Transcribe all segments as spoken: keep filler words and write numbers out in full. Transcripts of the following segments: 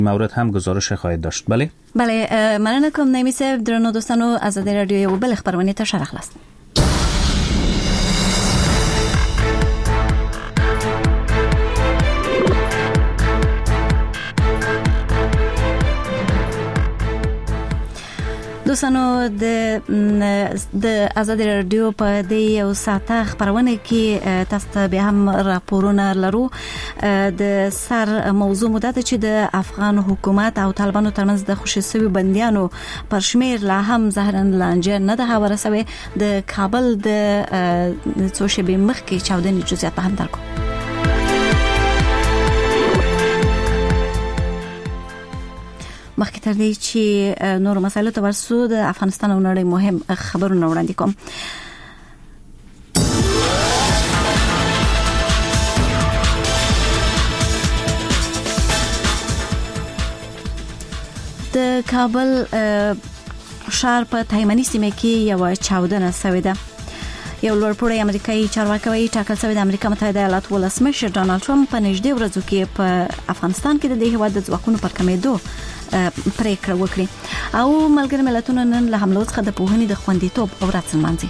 مورد هم گزارش خواهید داشت. بله بله مننه کوم نمی صاحب. درنو دوستانو از رادیو یو بل خبرونه ته شرح خلاص. دوستانو د د آزاد رادیو په دې یو ساعته خبرونه کې تاسو ته به هم راپورونه لرو. د سر موضوع مدت چې د افغان حکومت او طالبانو ترمنځ د خوشي سوي بنديانو پر شمیر لا هم ظاهرن لانجه نه ده ورسوي. د کابل د څو شپې مخکې چاودنې جزئیات په هم درکو. مخکې تر دې چې نور مسایلو ته ورسو د افغانستان او نړۍ مهم خبرونه وړاندې کوم. د کابل ښار په تایمني سیمه کې یو چاودنه شوې ده. یو لوړپوړی امریکایي چارواکي ټاکل شوی د امریکا متحده ایالاتو ولسمشر ډانلډ ټرمپ په نږدې ورځو کې په افغانستان کې د دې هیواد د ځواکونو پر کمېدو پریکړه وکړي او ملګری ملتونو نن له حملو څخه د پوهنې د خوندیتوب او راتلونکي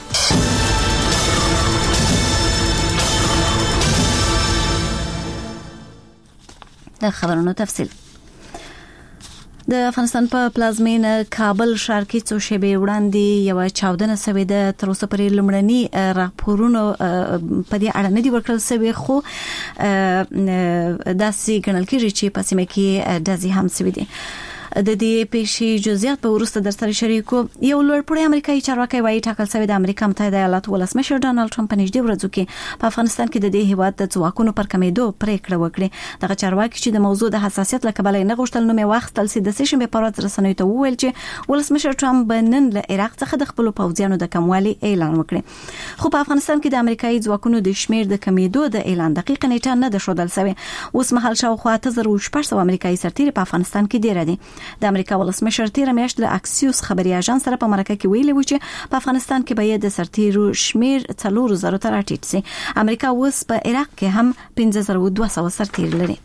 د خبرونو تفصیل. د افغانستان په پلازمینه کابل ښار کې څو شپې وړاندې یو چاودنه شوې ده. تر اوسه پورې لومړني راپورونه په دې اړه نه دي ورکړل شوي، خو داسې ګڼل کېږي چې په سیمه کې ډزې هم شوې دي. د دې پیښې جزئیات په ورسته در سره شریکو. یو لوړپوړی امریکایي چارواکي وايي ټاکل شوی د امریکا متحده ایالاتو ولسمشر ډانلډ ټرمپ په نږدې ورځو کې په افغانستان کې د دې هیواد د ځواکونو پر کمېدو پریکړه وکړي. دغه چارواکي چې د موضوع د حساسیت له کبله نه غوښتل نوم یې واخیستل چې د سې شنبې په ورځ رسنیو ته وویل چې ولسمشر ټرمپ به نن له عراق څخه د خپل پوځیانو د کموالي اعلان وکړي. خو په افغانستان کې د امریکایي ځواکونو د شمیر د کمېدو د اعلان دقیق نیټه نه ده ښودل شوې. اوس مهال شاوخوا اته زره شپږ سوه امریکایي سرتیري په افغانستان کې ډیر دي. د امریکا مشر تیر میاشت له اکسیوس خبري اژانس سره په مرکه کې ویلي و چې په افغانستان کې به د سرتیرو شمیر څلور زره ته راټیټ شي. امریکا اوس په عراق کې هم پنځه زره دوه سوه سرتیر لري.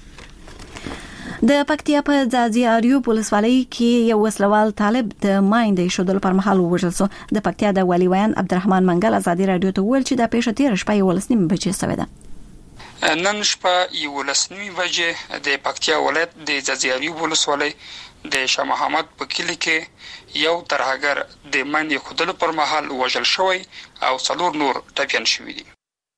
د پکتیا په ځاځي اریو ولسوالۍ کې یو وسلوال طالب د مایندې شودل پر مهال وژل شو. د پکتیا د والي ویان عبدالرحمن منګل آزادي رادیو ته ویل چې د پیښه تیر شپه یو لسنیم بجې شوې ده. نن شپه یو لسنیم بجې د پکتیا ولایت د ځاځي اریو ولسوالۍ د شاه محمد په کلی کې یو ترهګر د مایندې خودلو پر مهال وژل شوی او څلور نور ټپیان شوي دي.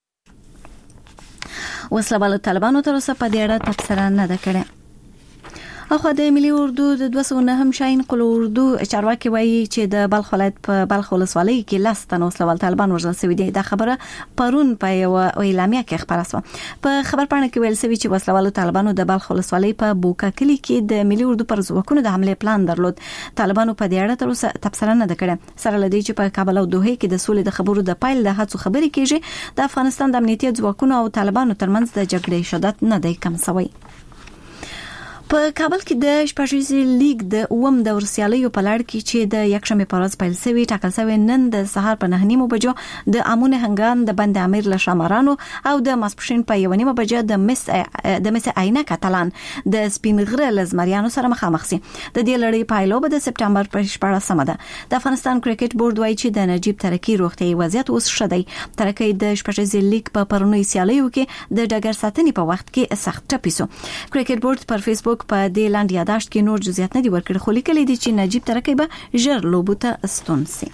وسلوال طالبانو تر اوسه په دې اړه تبصره نه ده کړې. اخو د ملي اردو د دوه سوه نهم شاهین قل اردو چارواکي وایي چې د بلخ ولایت په بلخ ولسوالۍ کې لاس تنو وسلوال طالبان وژل شوي دي. دا خبره پرون په یو اعلامیه کې خبره شوه. په خبر پاڼه کې ویل شوی چې وسلوال طالبانو د بلخ ولسوالۍ په بوکا کلی کې د ملي اردو پر ځواکونو د حمله پلان درلود. طالبانو په دې اړه تر اوسه تبصره نه ده کړې. سره لدی چې په کابل او دوحه کې د سولې د خبرو د پایل د هڅو خبرې کېږي. د افغانستان د امنیتي ځواکونو او طالبانو ترمنځ د جګړې شدت نه دی کم شوی. په کابل کې د شپږیزې لیګ د اوم دور سیالیو په لړ کې چې د یکشنبه په ورځ پیل شوی ټاکل شوی نن د سهار په نه نیمو بجو د امون هنګان د بند امیر له شامرانو او د ماسپښین په یو نیمه بجو د مس د مس عینه کاتالان د سپینغره لزمریانو سره مخامخ شي. د دې لړۍ پایلو به د سپټمبر په شپږمه سمه ده. د افغانستان کرکټ بورډ وایي چې د نجیب ترکی روغتي وضعیت اوس ښه دی. ترکی د شپږیزې لیګ په پرونی سیالیو کې د ډګر ساتنې په وخت کې سخت ټپیسو. کرکټ بورډ پر فیسبوک په دې لاندې یاداشت کې نور جزئیات نه دي ورکړي، خو لیکلي دي چې نجیب ترکی به ژر لوبو ته ستون شي.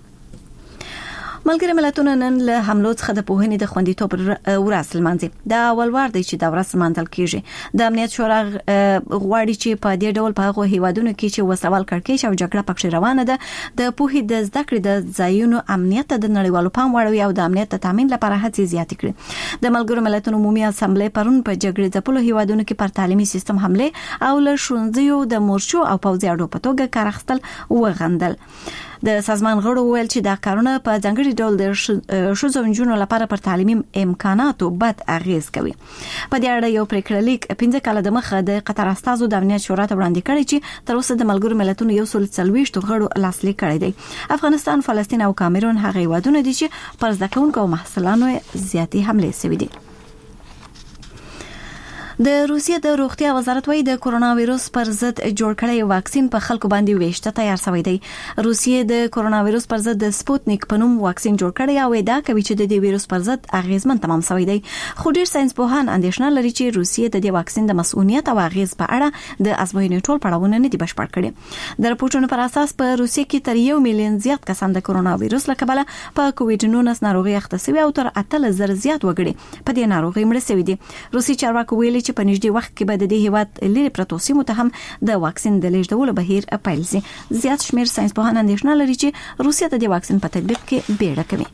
ملګری ملتونه نن له حملو څخه د پوهنې د خوندیتوب ورځ لمانځي. دا اول وار دی چې دا ورځ لمانځل کیږي. د امنیت شورا غواړي چې په دې ډول په هغو هیوادونو کې چې وسوال کړکېچ او جګړه پکې روانه ده د پوهې د زده کړې د ځایونو امنیت د نړیوالو پام وړوي او د امنیت د تامین لپاره هڅې زیاتې کړي. د ملګرو ملتونو عمومي اسامبلې پرون په جګړې ځپلو هیوادونو کې پر تعلیمي سیستم حمله او له ښوونځیو د مورچو او پوځي اډو په توګه کار اخیستل وغندل. د سازمان غړو ویل چې دا کارونه په ځانګړي ډول د ښځو او نجونو لپاره پر تعلیمي امکاناتو بد اغیز کوي. په دې اړه یو پریکړه لیک پنځه کاله د مخه د قطر استازو د امنیت شورا ته وړاندې کړی چې تر اوسه د ملګرو ملتونو یو سل څلوېښت غړو لاسلیک کړی دی. افغانستان، فلسطین او کامرون هغه هیوادونه دي چې پر زده کوونکو او محصلانو زیاتې حملې شوې دي. د روسیې د روغتیا وزارت وايي د کورونا وایروس پر ضد جوړ کړی واکسین په خلکو باندې ویشته تیار شوی دی. روسیې د کورونا وایروس پر ضد د سپوتنیک په نوم واکسین جوړ کړی او دا کوي چې د دې وایروس پر ضد اغیزمن تمام شوی دی. خو ډیر ساينس پوهان اندېښنه لري چې روسیې د دې واکسین د مسؤلیت او اغیز په اړه د ازموینې ټول پړاوونه نه دي بشپړ کړي. د راپورټونو پر اساس په روسیې کې تر یو میلیون زیات کسان د کورونا وایروس له کبله په کووډ نولس ناروغي اخته شوي او تر اتلس زره زیات وګړي په دې ناروغي مړ شوي دي. روسي چارواکو ویلي چې په نږدې وخت کې به د دې هیواد لري پروتو سیمو ته هم د واکسین د لیږدولو بهیر پیل شي. زیات شمېر ساينس پوهان اندېښنه لري چې روسیه د دې واکسین په تطبیق کې بیړه کوي.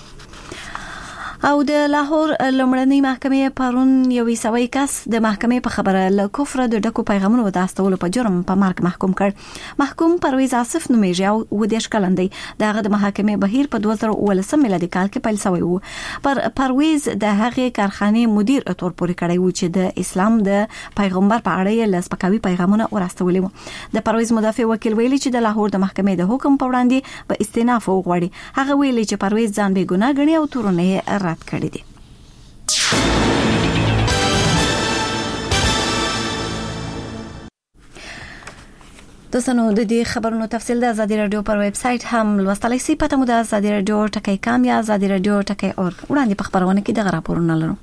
او د لاهور لمړنۍ محکمې پرون یو ویسوي کس د محکمې په خبره له کفر د ډکو پیغامونو د استولو په جرم په مرګ محکوم کړ. محکوم پرویز آصف نومیږي او و دیش کلندې دغه د محکمې بهیر په دوه زره ولسم میلادي کال کې پیل شوی وو. پر پرویز د هغې کارخانې مدیر تور پورې کړی وو چې د اسلام د پیغمبر په اړه یې لسپکاوي پیغامونه ورستولي وو. د پرویز مدافع وکیل ویلي چې د لاهور د محکمې د حکم په وړاندې په استئناف وغوړي. هغه ویلي چې پرویز ځان بې ګناه ګڼي او تورونه یې رد کړی دي. دوستانو د دې خبرونو تفصیل د آزادي رادیو پر ویب سټ هم لوستلای شئ. پته مو د آزادي رادیو ټکی کام یا آزادي رادیو ټکی اورګ. وړاندې په خبرونه کې د راپورونه لرو.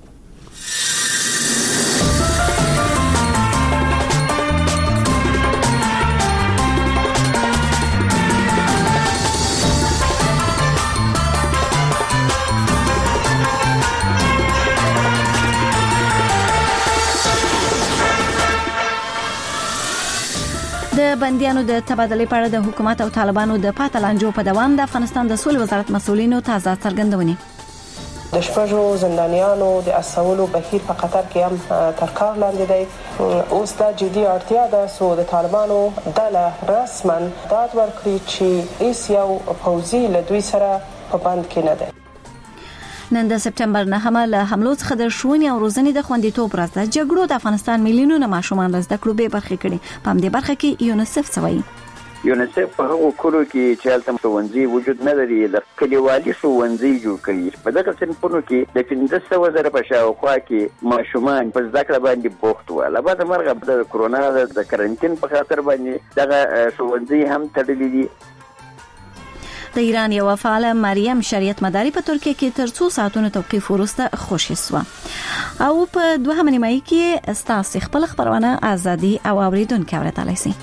د بنديانو د تبادلې په اړه د حکومت او طالبانو د پاتلانجو په دوام د افغانستان د سولې وزارت مسؤلینو تازه څرګندونې. د شپږو زندانیانو د اسولو بهیر په قطر کې هم تر کار لاندې دی. اوس دا جدي اړتیا ده چې د طالبانو ډله رسما داد ورکړي چې هیڅ یو پوځي له دوی سره په بند کې نه دی. نن د سپټمبر نهمه له حملو څخه د ښوونې او روزنې د خوندیتوب ورځ ده. جګړو د افغانستان میلیونونه ماشومان له زده کړو بې برخې کړي. په همدې برخه کې یونیسف څه وایي؟ یونیسف په هغو کورو کې چې هلته ښوونځي وجود نه لري د کلیوالي ښوونځي جوړ کړي. په دغه صنفونو کې د پنځه سوه زره په شاوخوا کې ماشومان په زده کړه باندې بوخت وو. له بعده مرغه د کرونا د کرنټین په خاطر باندې دغه ښوونځي هم تړلي دي. د ایران یو فعال مریم شریعت مداري په ترکیه کې تر څو ساعتونو توقيف وروسته خوشی شو. او په دوه نیمه کې ستاسو خپل خبرونه ازادي او اوریدونکو اورېدلای شي.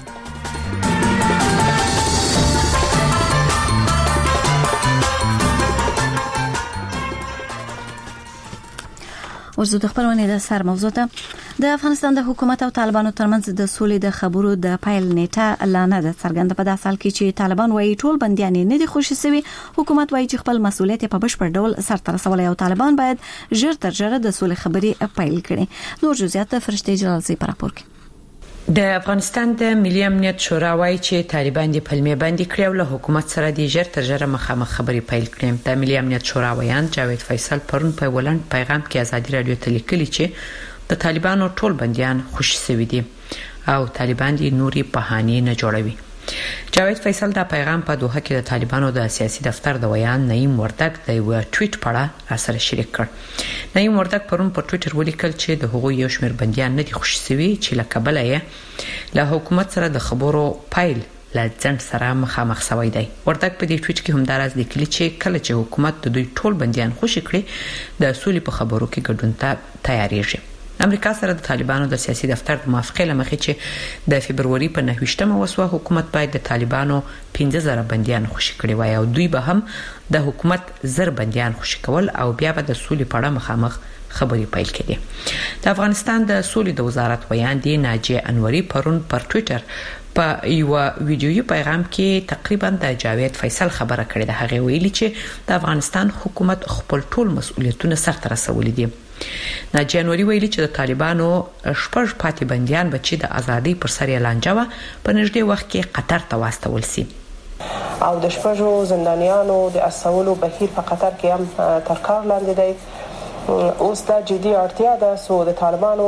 ورزو د خبرونه د سر موضوع ته د افغانستان د حکومت او طالبانو ترمنځ د سولې د خبرو د پایل نیټه اعلان ده څرګنده په داسې حال کې چې طالبان وايي ټول بنديان نه دي خوشي شوي. حکومت وايي چې خپل مسؤلیت په بشپړ ډول سرته رسولای او طالبان باید ژر تر ژره د سولې خبرې پایل کړي. نور جزئیات فرشته جلالزی پر راپور کې. د افغانستان د ملي امنیت شورا وايي چې طالبان د پلمې باندې کړی او له حکومت سره د ژر تر ژره مخامخ خبرې پیل کړي. د ملي امنیت شورا ویان جاوید فیصل پرون په ولند پیغام کې ازادي رادیو ته لیکلي چې د طالبانو ټول بنديان خوشي شوي دي او طالبان د نوري بهانې نه جوړوي. جاوید فیصل دا پیغام په دوحه کې د طالبانو د سیاسي دفتر د ویان نعیم وردک د یو ټویټ په اړه سره شریک کړ. نعیم وردک پرون په ټویټر ولیکل چې د هغوی یو شمېر بنديان نه دي خوشي شوي چې له کبله یې له حکومت سره د خبرو پایل له ځند سره مخامخ شوی دی. وردک په دې ټویټ کې هم دراز لیکلي چې کله چې حکومت د دوی ټول بنديان خوشي کړي د سولې په خبرو کې ګډون ته تیاریږي. امریکا سره د طالبانو د سیاسي دفتر د موافقې لمخې چې د فبرवरी په نهویشتمه وسوه حکومت باید د طالبانو پنځه زره بنديان خوشي کړي وای او دوی به هم د حکومت زر بنديان خوشي کول او بیا به د سولې په اړه مخامخ خبري پیل کړي. د افغانستان د سولې د وزارت ویان دی ناجیه انوري پرون پر ټویټر په یو ویډیوي پیغام کې تقریبا د جاوید فیصل خبره کړې ده. هغه ویلي چې د افغانستان حکومت خپل ټول مسؤلیتونه سرته رسولي دي. ناجیه انوري ویلي چې د طالبانو شپږ پاتې بنديان به چې د ازادي پر سر اعلان جوه په نږدې وخت کې قطر ته واستول شي. او د شپږو زندانیانو د اسولو بهیر په قطر کې هم تر کار لاندې دی. اوس دا جدي اړتیا ده چې د طالبانو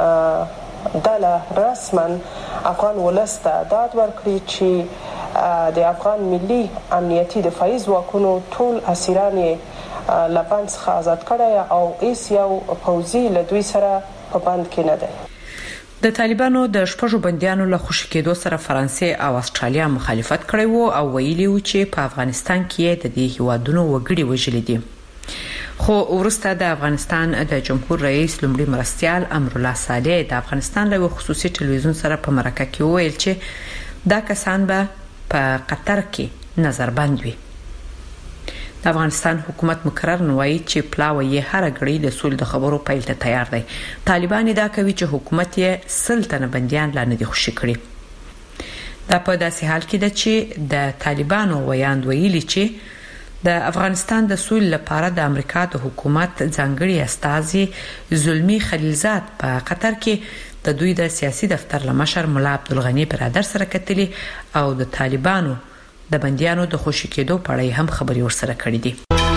ډله رسما افغان ولس ته داد ورکړي چې د افغان ملي امنیتي دفاعي ځواکونو ټول اسیران لبنان څخه آزاد کړي او هیڅ یو پوځي له دوی سره په بند کې نه دی. د طالبانو د شپږو بنديانو له خوشی کېدو سره فرانسې او استرالیا مخالفت کړی وو او ویلي وو چې په افغانستان کې د دې هیوادونو وګړي وژل دي. خو ورسته د افغانستان د جمهور رئیس لومړي مرستيال امرالله صالح د افغانستان له خصوصي ټلویزیون سره په مرکه کې ویل چې دا کسان به په قطر کې نظربند وي. د افغانستان حکومت مقرر نوایي چې پلاوی یې هر غړي د سول د خبرو پیل ته تیار دی. طالبان دا کوي چې حکومت یې سلطنه بنديان لا نه دي خوشي کړي. دا په داسې حال کې ده چې د طالبانو ویاند ویلي چې د افغانستان د سول لپاره د امریکا د حکومت ځانګړي استازي زلمی خلیلزاد په قطر کې د دوی د سیاسي دفتر لمشر مولا عبدالغنی برادر سره کتلي او د طالبانو د بنديانو د خوشی کېدو په اړه هم خبري ورسره کړې دي.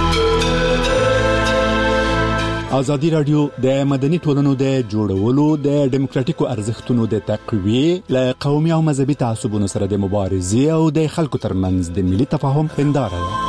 ازادي رادیو د مدني ټولنو د جوړولو د ډیموکراتیکو ارزښتونو د تقویه له قومي او مذهبي تعصبونو سره د مبارزې او د خلکو ترمنځ د ملي تفاهم هنداره ده.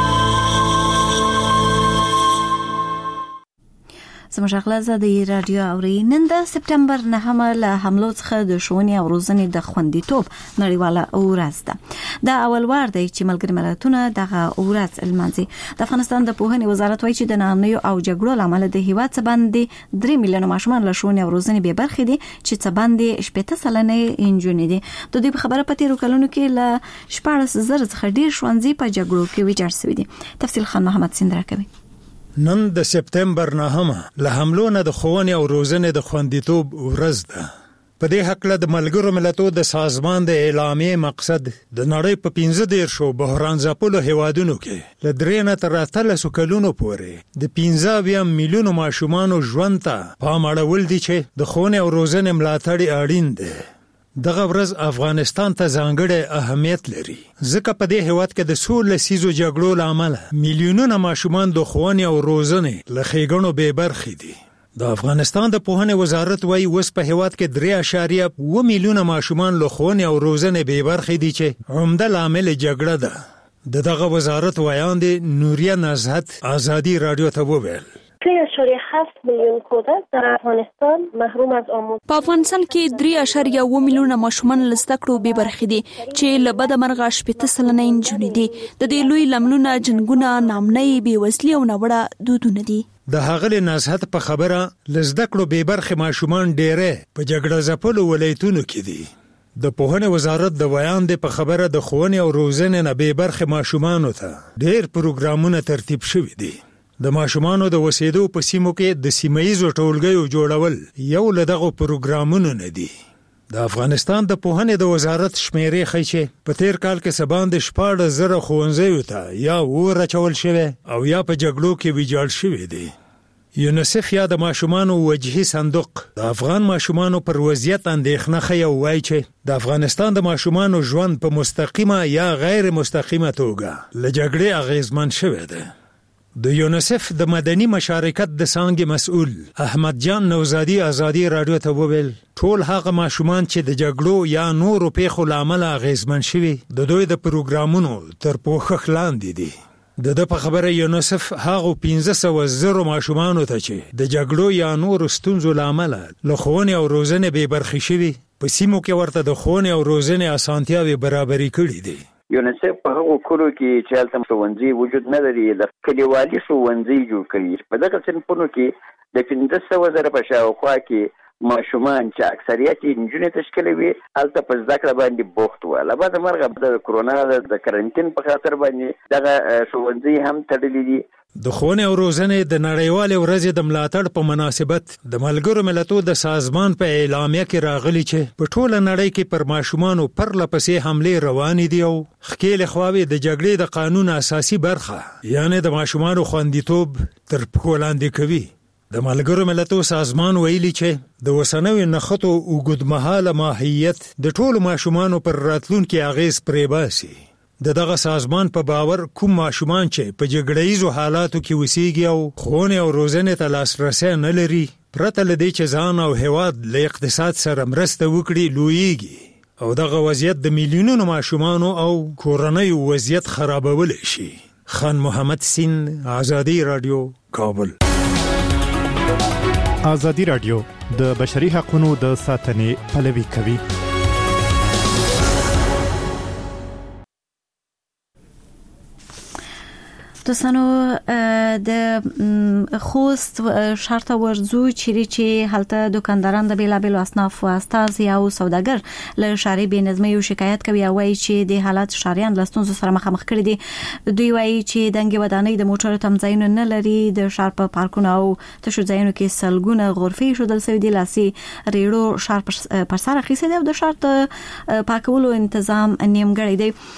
زموږ غلازه د رادیو اوري نن د سپتمبر نهمه له حملو څخه د ښوونې او روزنې د خوندیتوب نړیواله ورځ ده. دا اول وار دی چې ملګري ملتونه دغه ورځ لمانځي. د افغانستان د پوهنې وزارت وایي چې د ناامنیو او جګړو لامل د هیواد څخه باندې درې میلیونه ماشومان له ښوونې او روزنې به برخې دي چې څه باندې شپږ سلنه انجونې دي. د دې په خبره په تیرو کلونو کې له شپږ زره څخه ډیر ښوونځي په جګړو کې ویجاړ شوي دي. تفصیل خان محمد سیندرا کوي. نن د سپتمبر نهمه له حملو نه د ښوونې او روزنې د خوندیتوب ورځ ده. په دې حق له د ملګرو ملتونو د سازمان د اعلامیې مقصد د نړۍ په پنځه دیرشو بحران ځپلو هیوادونو کې له درې نه تر اتلسو کلونو پورې د پنځه اویا میلیونو ماشومانو ژوند ته پام اړول دي چې د ښوونې او روزنې ملاتړ اړین دی. دغه ورځ افغانستان ته ځانګړی اهمیت لري ځکه په دې هیواد کې د څو لسیزو جګړو لامل میلیونونه ماشومان د ښوونې او روزنې له ښېګڼو بې برخې دي. د افغانستان د پوهنې وزارت وایي اوس په هیواد کې درې اعشاریه اووه میلیونه ماشومان له ښوونې او روزنې بې برخې دي چې عمده لامل جګړه ده. د دغه وزارت ویاند نوریه نزهت ازادي رادیو ته وویل سه اعشاریه هفت میلیون کودک در افغانستان محروم از آموزش. په افغانستان کې درې اعشاریه اووه میلیونه ماشومان له زده کړو بې برخې دي چې له بده مرغه شپږ سلنه نجونې دي. د دې لوی لاملونه جنګونه، ناامنۍ، بېوزلي او ناوړه دودونه دي. د هغه نزهت په خبره له زده کړو بې برخې ماشومان ډېره په جګړه ځپلو ولایتونو کې دي. د پوهنې وزارت د ویاند په خبره د ښوونې او روزنې نه بې برخې ماشومانو ته ډېر پروګرامونه ترتیب شوي دي. د ماشومانو د وسیدو په سیمو کې د سیمایي ټولګیو جوړول یو له دغه پروګرامونو نه دي. د افغانستان د پوهنې د وزارت شمیرې ښیي چې په تیر کال کې سباند شپږ زره ښوونځیو ته یا اور اچول شوی او یا په جګړو کې ویجاړ شوی دي. یونیسف یا د ماشومانو وجهي صندوق د افغان ماشومانو پر وضعیت اندېښنه ښیي او وایي چې د افغانستان د ماشومانو ژوند په مستقیمه یا غیر مستقیمه توګه له جګړې اغیزمن شوی دی. د یونیسف د مدني مشارکت د څانګې مسؤل احمد جان نوزادي ازادي رادیو ته وویل ټول هغه ماشومان چې د جګړو یا نورو پیښو لامل اغیزمن شوي د دوی د پروګرامونو تر پوښښ لاندې دي. د د په خبره یونیسف هغه پنځه سوه زره ماشومانو ته چې د جګړو یا نورو ستونزو لامل له ښوونې او روزنې بې برخې شوي په سیمو کې ورته د ښوونې او روزنې اسانتیاوې برابرې کړي دي. یونیسف په هغو کورو کې چې هلته ښوونځي وجود نه لري د کلیوالي ښوونځي جوړ کړي. په دغه صنفونو کې د پنځه سوه زره په شاوخوا کې ماشومان چې اکثریت یې نجونې تشکیلوي هلته په زده کړه باندې بوخت وو. له بعده مرغه د کرونا د کرنټین په خاطر باندې دغه ښوونځي هم تړلي دي. د ښوونې او روزنې د نړیوالې ورځې د ملاتړ په مناسبت د ملګرو ملتونو د سازمان په اعلامیه کې راغلي چې په ټوله نړۍ کې پر ماشومانو پرله پسې حملې روانې دي او ښکېلې خواوې د جګړې د قانون اساسي برخه یعنی د ماشومانو خوندیتوب تر پښو لاندې کوي. د ملګرو ملتونو سازمان ویلي چې د اوسنیو نښتو اوږدمهاله ماهیت د ټولو ماشومانو پر راتلونکي اغیز پرې باسي. د دغه سازمان په باور کوم ماشومان چې په جګړهیزو حالاتو کې اوسېږي او ښوونې او روزنې ته لاسرسی نه لري پرته له دې چې ځان او هیواد له اقتصاد سره مرسته وکړي لویېږي او دغه وضعیت د میلیونونو ماشومانو او کورنیو وضعیت خرابولی شي. خان محمد سین، ازادي رادیو، کابل. ازادي رادیو د بشري حقوقو د ساتنې پلوي کوي. دوستانو د خوست شرط ورزو چیرې چې هلته دکانداران د بیلابل اصناف او استازي او سوداګر له شاري بې نظمۍ او شکایت کوي او وايي چې د حالت شاریان له ستونزو سره مخامخ کړي دي. دوی وايي چې دنګ ودانۍ د موټرو تمځایونه نه لري، د شار په پارکونو او تشو ځایونو کې سلګونه غرفې شودل شوي دي، لاسي ریړو شار پر سر اخیسته دي او د شرط پاکولو تنظیم نیمګړی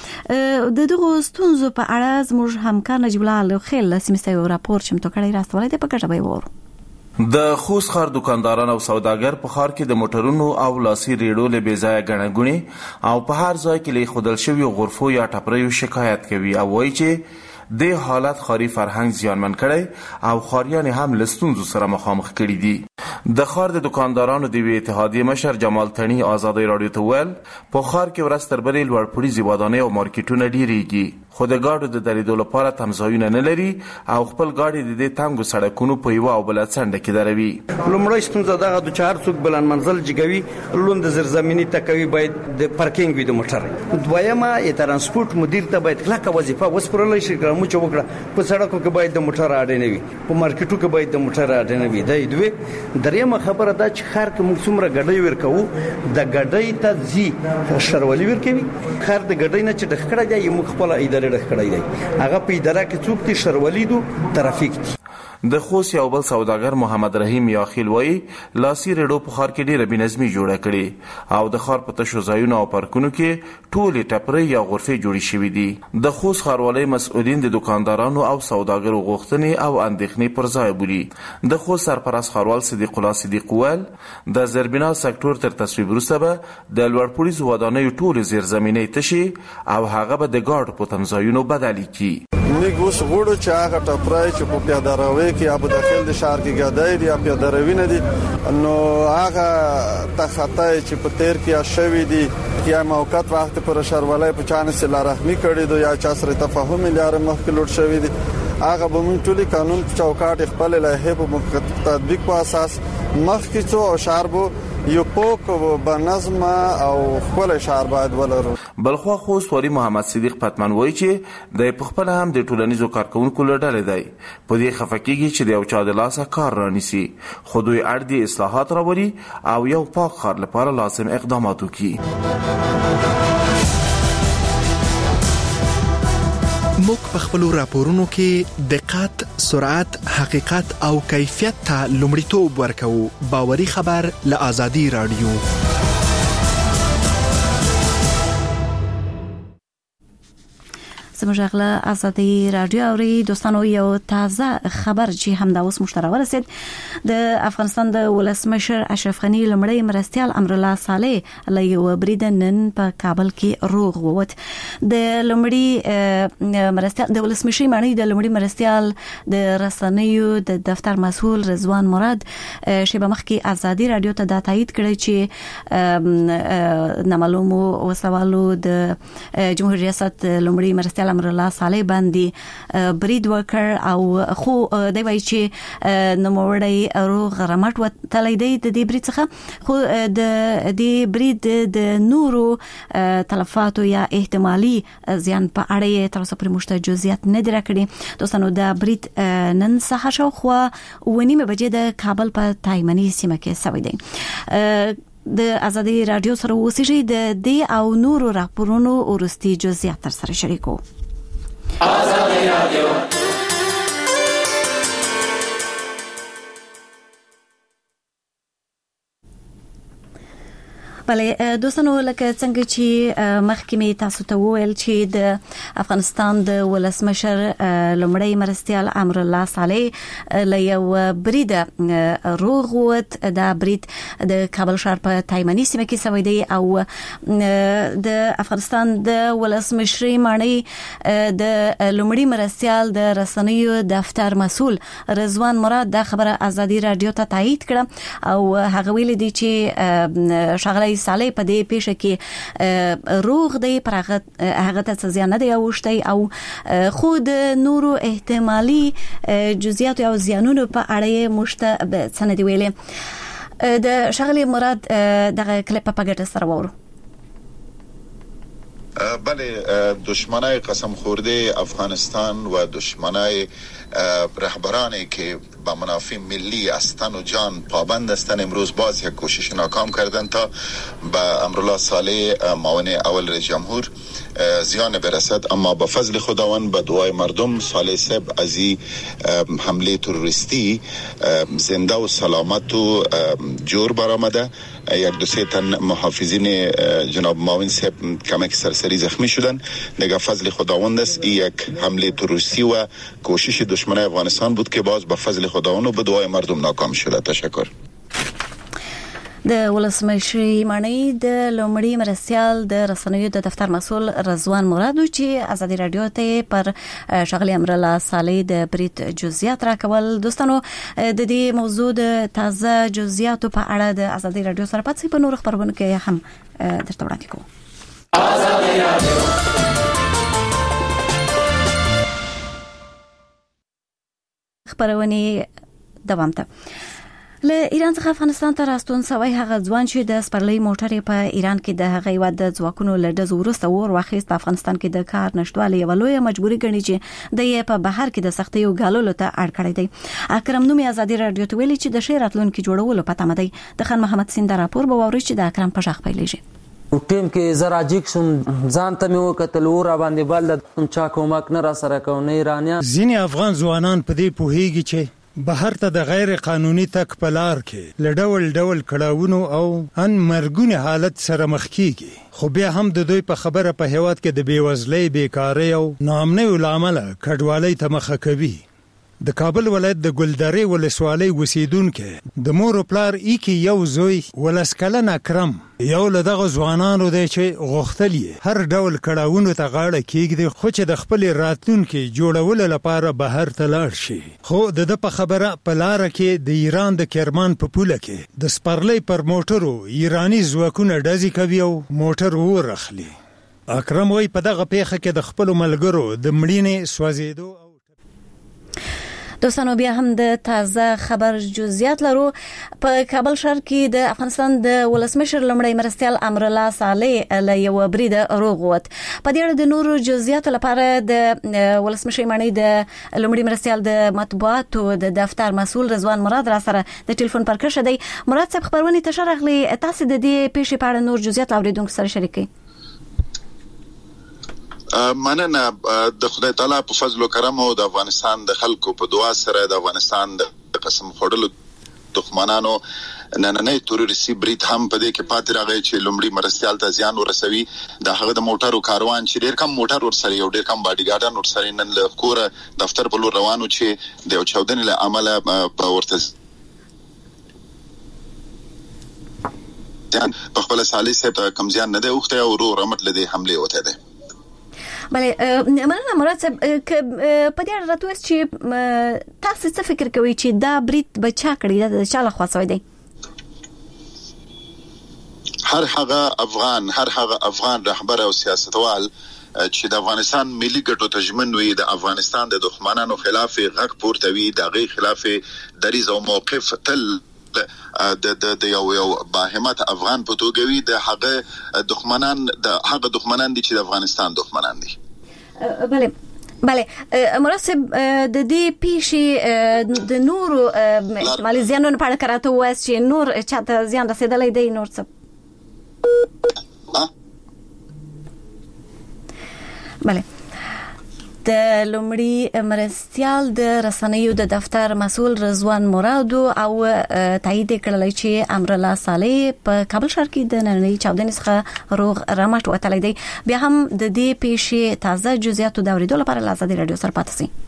دی. د دغه ستونزو په اړه زموږ همکار بلال خیل سیمستي راپور چې متوکړی راستولای دی په کټه به وور. د خوست ښار دکانداران او سوداګر په ښار کې د موټرونو او لاسي ریړو له بې ځایه ګڼهګونې او په هر ځای کې لیکودل شوي غرفو یا ټپریو شکایت کوي او وایي چې د حالت خاري فرهنګ زیانمن کړي او خاریان هم له ستونزو سره مخامخ کړي دي. د ښار د دکاندارانو د اتحادیې مشر جمال تڼي آزادۍ راډیو ته وویل په ښار کې ورځ تر بلې لوړپوړیزې ودانۍ او مارکیټونه ډیریږي، خو د ګاډو د درېدو لپاره تمځایونه نه لري او خپل ګاډي د دې تنګو سړکونو په یوه او بله څنډه کې دروي. لومړی ستونزه دغه د چې هر څوک بلند منزل جګوي لوند زیرزمیني تکوي باید د پارکینګ وي د موټر. دویمه ی ترانسپورت مدیر ته باید کلکه وظیفه وسپارل شي کوم چې وکړه په سړکو کې باید د موټر اډې نه وي، په مارکیټو کې باید د موټر اډې نه وي. دا دوی دریمه خبره دا چې خار کې موږ څومره ګډي ورکو د ګډي ته زی شرولي ورکوي، خار د ګډي نه چې ډخکړه دی موږ خپل ادارې ډخکړه دی هغه په اداره کې څوک دي شرولي دو ترافیک دي. د خوست یو بل سوداګر محمد رحیم یاخیل وایي لاسي ریړو په ښار کې ډېره بېنظمي جوړه کړې او د ښار په تشو ځایونو او پارکونو کې ټولې ټپرې یا غرفې جوړې شوي دي. د خوست ښاروالۍ مسؤلین د دکاندارانو او سوداګرو غوښتنې او اندېښنې پر ځای بولي. د خوست سرپرست ښاروال صدیق الله صدیق ویل د زیربنا سکتور تر تصویب وروسته به د لوړپوړیزو ودانیو ټولې زیرزمینۍ تشي او هغه به د ګاډو په تمځایونو بدلې کړي. موږ اوس غواړو چې هغه ټپرای چې په پیاده روي کې یا په داخل د ښار کې ګډای دي یا پیاده روي نه دي نو هغه تخطای چې په تیر کې شوی دي یا موقت وخت پر ښاروالۍ په چانه سره رحمي کړی دی یا چا سره تفاهم لري مخکې لوټ شوی دي هغه به موږ ټولي قانون چوکاټ خپل لایحه په تطبیق په اساس مخکې څو او شاربو یو پوک بنظم او خپل شهر باید ولرو. بلخوا خوست وری محمد صدیق پتمن وایي چې د خپل هم د ټولنیزو کارکونکو له ډلې دی په دې خفقېږي چې د یو چا د لاسه کار رانیسي، خو دوی اړ دي اصلاحات راولي او یو پاک ښار لپاره لازم اقدامات وکړي. موږ په خپلو راپورونو کې دقت، سرعت، حقیقت او کیفیت ته لومړیتوب ورکوو. باوري خبر له آزادي راډیو. زموږ غلا آزادي رادیو اوري دوستانو یو تازه خبر چې هم دا اوس مشترک ورسید. د افغانستان د ولسمشر اشرف غنی لمړی مرستيال امر الله صالح له یو برید نن په کابل کې روغ ووت. د لمړی مرستيال د ولسمشر معنی د لمړی مرستيال د رسنیو د دفتر مسؤل رضوان مراد شیبه مخکې آزادي رادیو ته د تایید کړی چې نامعلومو وسوالو د جمهوریت ریاست لمړی مرستيال امر الله صالح باندې برید وکړ او خو دی وایي چې نوموړی روغ رمټ وتلی دی د دې برید څخه، خو د دې برید د نورو تلفاتو یا احتمالي زیان په اړه تر اوسه پورې مشته جزئیات نه دی راکړي. دوستانو دا برید نن سهار شاوخوا اوه نیمه بجې د کابل په تایمني سیمه کې شوی دی. د آزادي رادیو سره اوسېږي د دې او نورو راپورونو ورستي جزئیات تر سره شریکو. آزادي رادیو بله دوستانو لکه څنګه چې محکمه تاسو ته وویل چې د افغانستان د ولسمشر لمړی مرستيال امر الله صالح له یو برید روغ ووت. دا برید د کابل ښار په تایمني سیمه کې شوی دی او د افغانستان د ولسمشر معنی د لمړی مرستيال د رسنیو دفتر مسؤل رضوان مراد دا خبره آزادي رادیو ته تایید کړه او هغه ویل دي چې شغله صالح په دې پیښه کې روغ دی پر هغه ته ځان نه دی اوشتي او خود نورو احتمالي جزئیات او زیانونو په اړه مشته سند ویلې. د شغلي مراد دغه کلیپ په ګټه سره وورو. بله دشمنای قسم خورده افغانستان و دشمنای رهبرانی که با منافع ملی هستند و جان پابند هستند امروز باز یک کوشش ناکام کردند تا به امرالله صالح معاون اول رئیس جمهور زیان برسد، اما با فضل خداوند با دعای مردم صالح صاحب از این حمله تروریستی زنده و سلامت و جور برآمده. یک دو سه تن محافظین جناب معاون صاحب کمک سرسری زخمی شدن. دیگه فضل خداوند است این یک حمله تروریستی و کوشش دشمنای افغانستان بود که باز با فضل خداوند و به دعای مردم ناکام شده. تشکر. د ولسمشي مانی د لومړي مرستيال د رسنیو د دفتر مسؤل رضوان مرادو چې ازادي رادیو ته پر شغلي امرالله صالح د بریټ جزئیات راکول. دوستانو د دې موضوع د تازه جزئیاتو په اړه د ازادي رادیو سره پاتې په نور خبرونه کې هم درته وړاندې کوم. ازادي رادیو خبرونه دوام ته. له ایران څخه افغانستان ته راستون سوی هغه ځوان چې د سپرلۍ موټر په ایران کې د هغې ود ځواکونو له ډزو وروسته ور واخیست. په افغانستان کې د کار نشټوالي یو لوی مجبوري ګڼي چې د یې په بهر کې د سختیو غالولو ته اړ کړی دی. اکرم نومي ازادي رادیو ته ویلي چې د شهرت لونکو جوړولو په تمه دی. د خان محمد سیند راپور به ووري چې د اکرم په ځخ پیلېږي. ټیم کې زراجیک شم ځان ته مې وکتل ور باندې بل چا کومک نه را سره کو نه ایرانیا. ځینې افغان ځوانان په دې پوهیږي چې بهر ته د غیر قانوني تک پلار کې لډول ډول کړهونو او ان مرګونی حالت سره مخ کیږي، خو بیا هم د دوی په خبره په هیواد کې د بیوزلۍ، بیکاری او ناامنۍ لامل کډوالۍ ته مخه کوي. د کابل ولایت د ګلدرې ولسوالۍ اوسیدونکو د مور پلار ای کې یو زوی ولسکلن اکرم یو له دغه ځوانانو دی چې غوښتل یې هر ډول کړهونو ته غاړه کېږدي، خو چې د خپل راتلونکي جوړولو لپاره بهر ته لاړ شي. خو د ده په خبره په لاره کې د ایران د کرمان په پوله کې د سپرلۍ پر موټرو ایرانی ځواکونه ډزې کوي او موټر ور اخلي. اکرم وایي په دغه پیښه کې د خپلو ملګرو د مړینې سوځېدو. دوستانو بیا هم د تازه خبر جزئیات لرو. په کابل ښار کې د افغانستان د ولسمشر لمړی مرستيال امرالله صالح له یو برید روغ ووت. په دې اړه د نورو جزئیاتو لپاره د ولسمشر مانی د لمړی مرستيال د مطبوعاتو د دفتر مسؤل رضوان مراد را سره د ټلیفون پر کښه دی. مراد صاحب خبرونه تشرغلي تاسو د دې پیښې په اړه نور جزئیات اوریدونکو سره شریکي. مننه د خدای تعالی په فضل او کرم او د افغانستان د خلکو په دعا سره د افغانستان د قسم خوړلو دښمنانو نننې تروریستي برید هم په دې کې پاتې راغی چې لومړی مرستيال ته زیان ورسوي. د هغه د موټرو کاروان چې ډېر کم موټر ورسره یو ډېر کم باډي ګارډان ورسره نن له کوره دفتر په لور روانو چې د یو چاودنې له امله په ورته ځان په خپل صالح صاحب کم زیان نه دی اوخته او ورو رمټ لدی حمله وته ده. بله مننه مراد صاحب په دې اړه راته چې تاسو څه فکر کوئ چې دا برید به چا کړی دا چا له خوا شوی دی؟ هر هغه افغان هر هغه افغان رهبر او سیاستوال چې د افغانستان ملي ګټو ته ژمن وي، د افغانستان د دښمنانو خلاف غږ پورته وي، د غي خلاف دریځ او موقف تل د د یو یو باهمت افغان په توګه وي. د هغه دښمنان د هغه دښمنان دي چې د افغانستان دښمنان دي. بله بله مراسب د دې پیښې د نورو احتمالي زیانونو په اړه کراته وایي چې نور چاته زیان رسیدلی دی نور څه؟ بله د لومړي مرستيال د رسنیو د دفتر مسؤل رضوان مرادو او تایید کړل چې امرالله صالح په کابل ښار کې د نننۍ چاودنې څخه روغ رمټ وتلی دی. بیا هم د دې پیښې تازه جزئیات د اوریدو لپاره له ازادي رادیو سره پاتې شئ.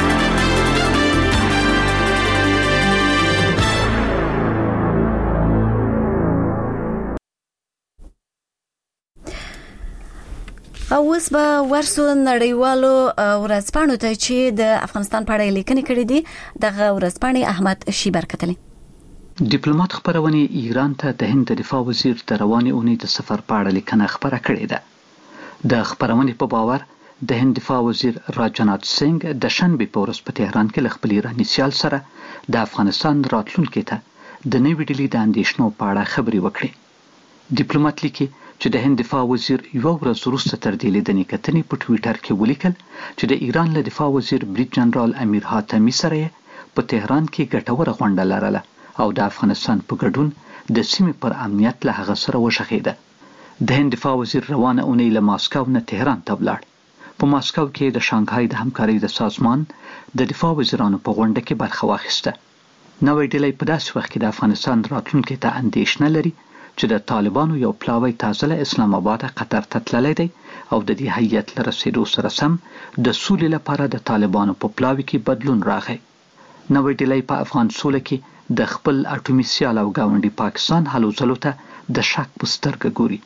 او اوس به ورسو نړیوالو ورځپاڼو ته چې د افغانستان په اړه لیکنې کړې دي. دغه ورځپاڼې احمد شیبر کتلې. ډیپلوماټ خبرونه ایران ته د هند د دفاع وزیر د رواني اونۍ د سفر په اړه لیکنه خبره کړې ده. د خبرونې په باور د هند دفاع وزیر راجنات سنگ د شنبې په ورځ په تهران کې له خپل ایراني سیال سره د افغانستان راتلونکي ته د نوې ډلې د اندېښنو په اړه خبرې وکړې. ډیپلوماټ لیکي چې د هند دفاع وزیر یو ورځ وروسته تر دې لیدنې کتنې په ټویټر کې ولیکل چې د ایران له دفاع وزیر بریټ جنرال امیر حاتمي سره په تهران کې ګټوره غونډه لرله او د افغانستان په ګډون د سیمې پر امنیت له هغه سره وشخېده. د هند دفاع وزیر روانه اونۍ له ماسکو نه تهران ته ولاړ. په ماسکو کې د شانګهای د همکارۍ د سازمان د دفاع وزیرانو په غونډه کې برخه واخیسته. نوې ډلې په داسې وخت کې د افغانستان راتلونکي ته اندېښنه لري چې د طالبانو یو پلاوی تازه له اسلام آباد قطر ته تللی دی او د دې هیئت له رسېدو سره سم د سولې لپاره د طالبانو په پلاوي کې بدلون راغی. نوې ډلې په افغان سوله کې د خپل اټومي سیال او ګاونډي پاکستان هلو ځلو ته د شک په سترګه ګوري.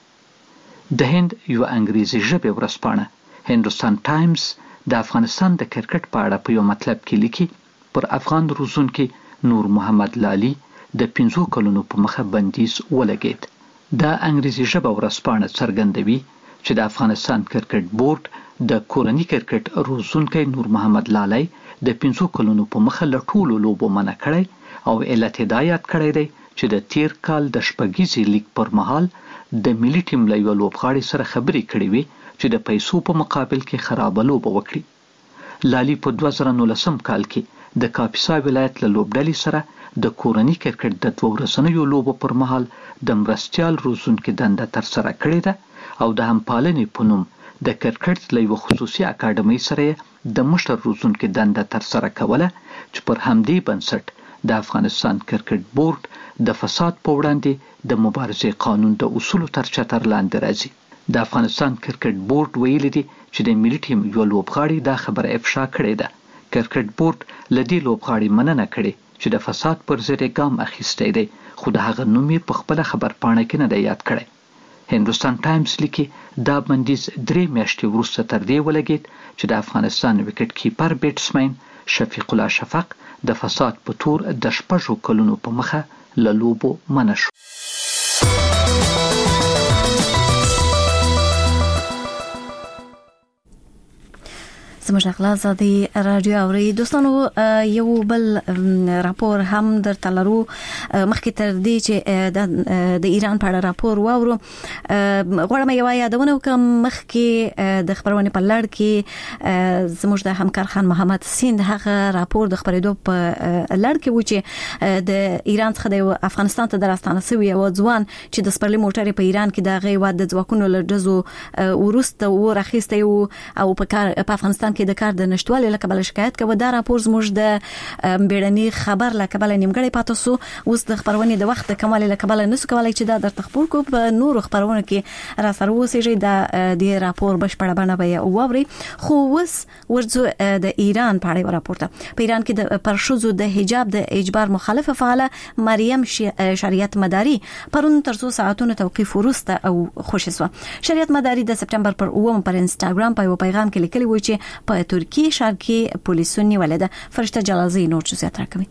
د هند یو انګریزي ژبې ورځپاڼه هندوستان ټایمز د افغانستان د کرکټ په اړه په یو مطلب کې لیکي پر افغان روزونکي نور محمد لالي د پنځو کلونو په مخه بندیز ولګید. د انګریزي ژبه ورځپاڼه څرګندوي چې د افغانستان کرکټ بورډ د کورني کرکټ روزونکي نور محمد لالي د پنځو کلونو په مخه له ټولو لوبو منع کړی او علت هدایت کړی دی چې د تیر کال د شپږیزې لیګ پر مهال د ملي ټیم له یو لوبغاړي سره خبرې کړې وي چې د پیسو په مقابل کې خرابه لوبه وکړي. لالي په دوه زره نولسم کال کې د کاپیسا ولایت له لوبډلې سره د کورني کرکټ د دوه ورځنیو لوبو پر مهال د مرستیال روزونکي دنده ترسره کړې ده او د همپالنې په نوم د کرکټ له یو خصوصي اکاډمۍ سره د مشر روزونکي دنده ترسره کوله چې پر همدې بنسټ د افغانستان کرکټ بورډ د فساد په وړاندې د مبارزې قانون د اصولو تر چتر لاندې راځي. د افغانستان کرکټ بورډ ویلي دي چې د ملي ټیم یو لوبغاړي دا خبره افشا کړې ده. کرکټ بورډ له دې لوبغاړي مننه کړې چې د فساد پر ضد ګام اخیستی دی خو د هغه نوم یې په خپله خبرپاڼه کې نه دی یاد کړی. هندوستان ټایمز لیکي دا بندیز درې میاشتې وروسته تر دې ولګېد چې د افغانستان وکټ کیپر بیټسمین شفیق الله شفق د فساد په تور د شپږو کلونو په مخه له لوبو منع شو. زموږ اخلا زادي رادیو اوري دوستانو یو بل راپور هم درته لرو مخکې تر دې چې د ایران په اړه راپور واورو. غواړم یو یادونه وکم مخکې د خبرونه په لړ کې زموږ د همکار خان محمد سیند هغه راپور د خبرېدو په لړ کې و چې د ایران څخه د افغانستان ته دراستانه سوی او ځوان چې د سپرلی موټر په ایران کې د غي واد د ځواکونو لړزو ورسته ورخيسته او په کار په افغانستان کې د کار د نشټوالي لکه شکایت کوي. دا راپور زموږ د بیړني خبر لکه بل نیمګړی پاتې سو اوس د خبرونه د وخت کمال لکه بل نس کولای چې دا در تخبر کو په نور خبرونه کې را سره وسیږي د دې راپور بشپړ بڼه به ووري. خو اوس ورځو د ایران په اړه راپور ته په ایران کې د پرشوزو د حجاب د اجبار مخالفه فعاله مریم شریعت مداري پرون تر څو ساعتونو توقيف ورسته او خوشی سو. شریعت مداري د سپټمبر پر اووم پر انستګرام په یو پیغام کې لیکلی و چې په ترکیه ښار کې پولیسو نیولې ده. فرشته جلازي نور څه زیات راکوي.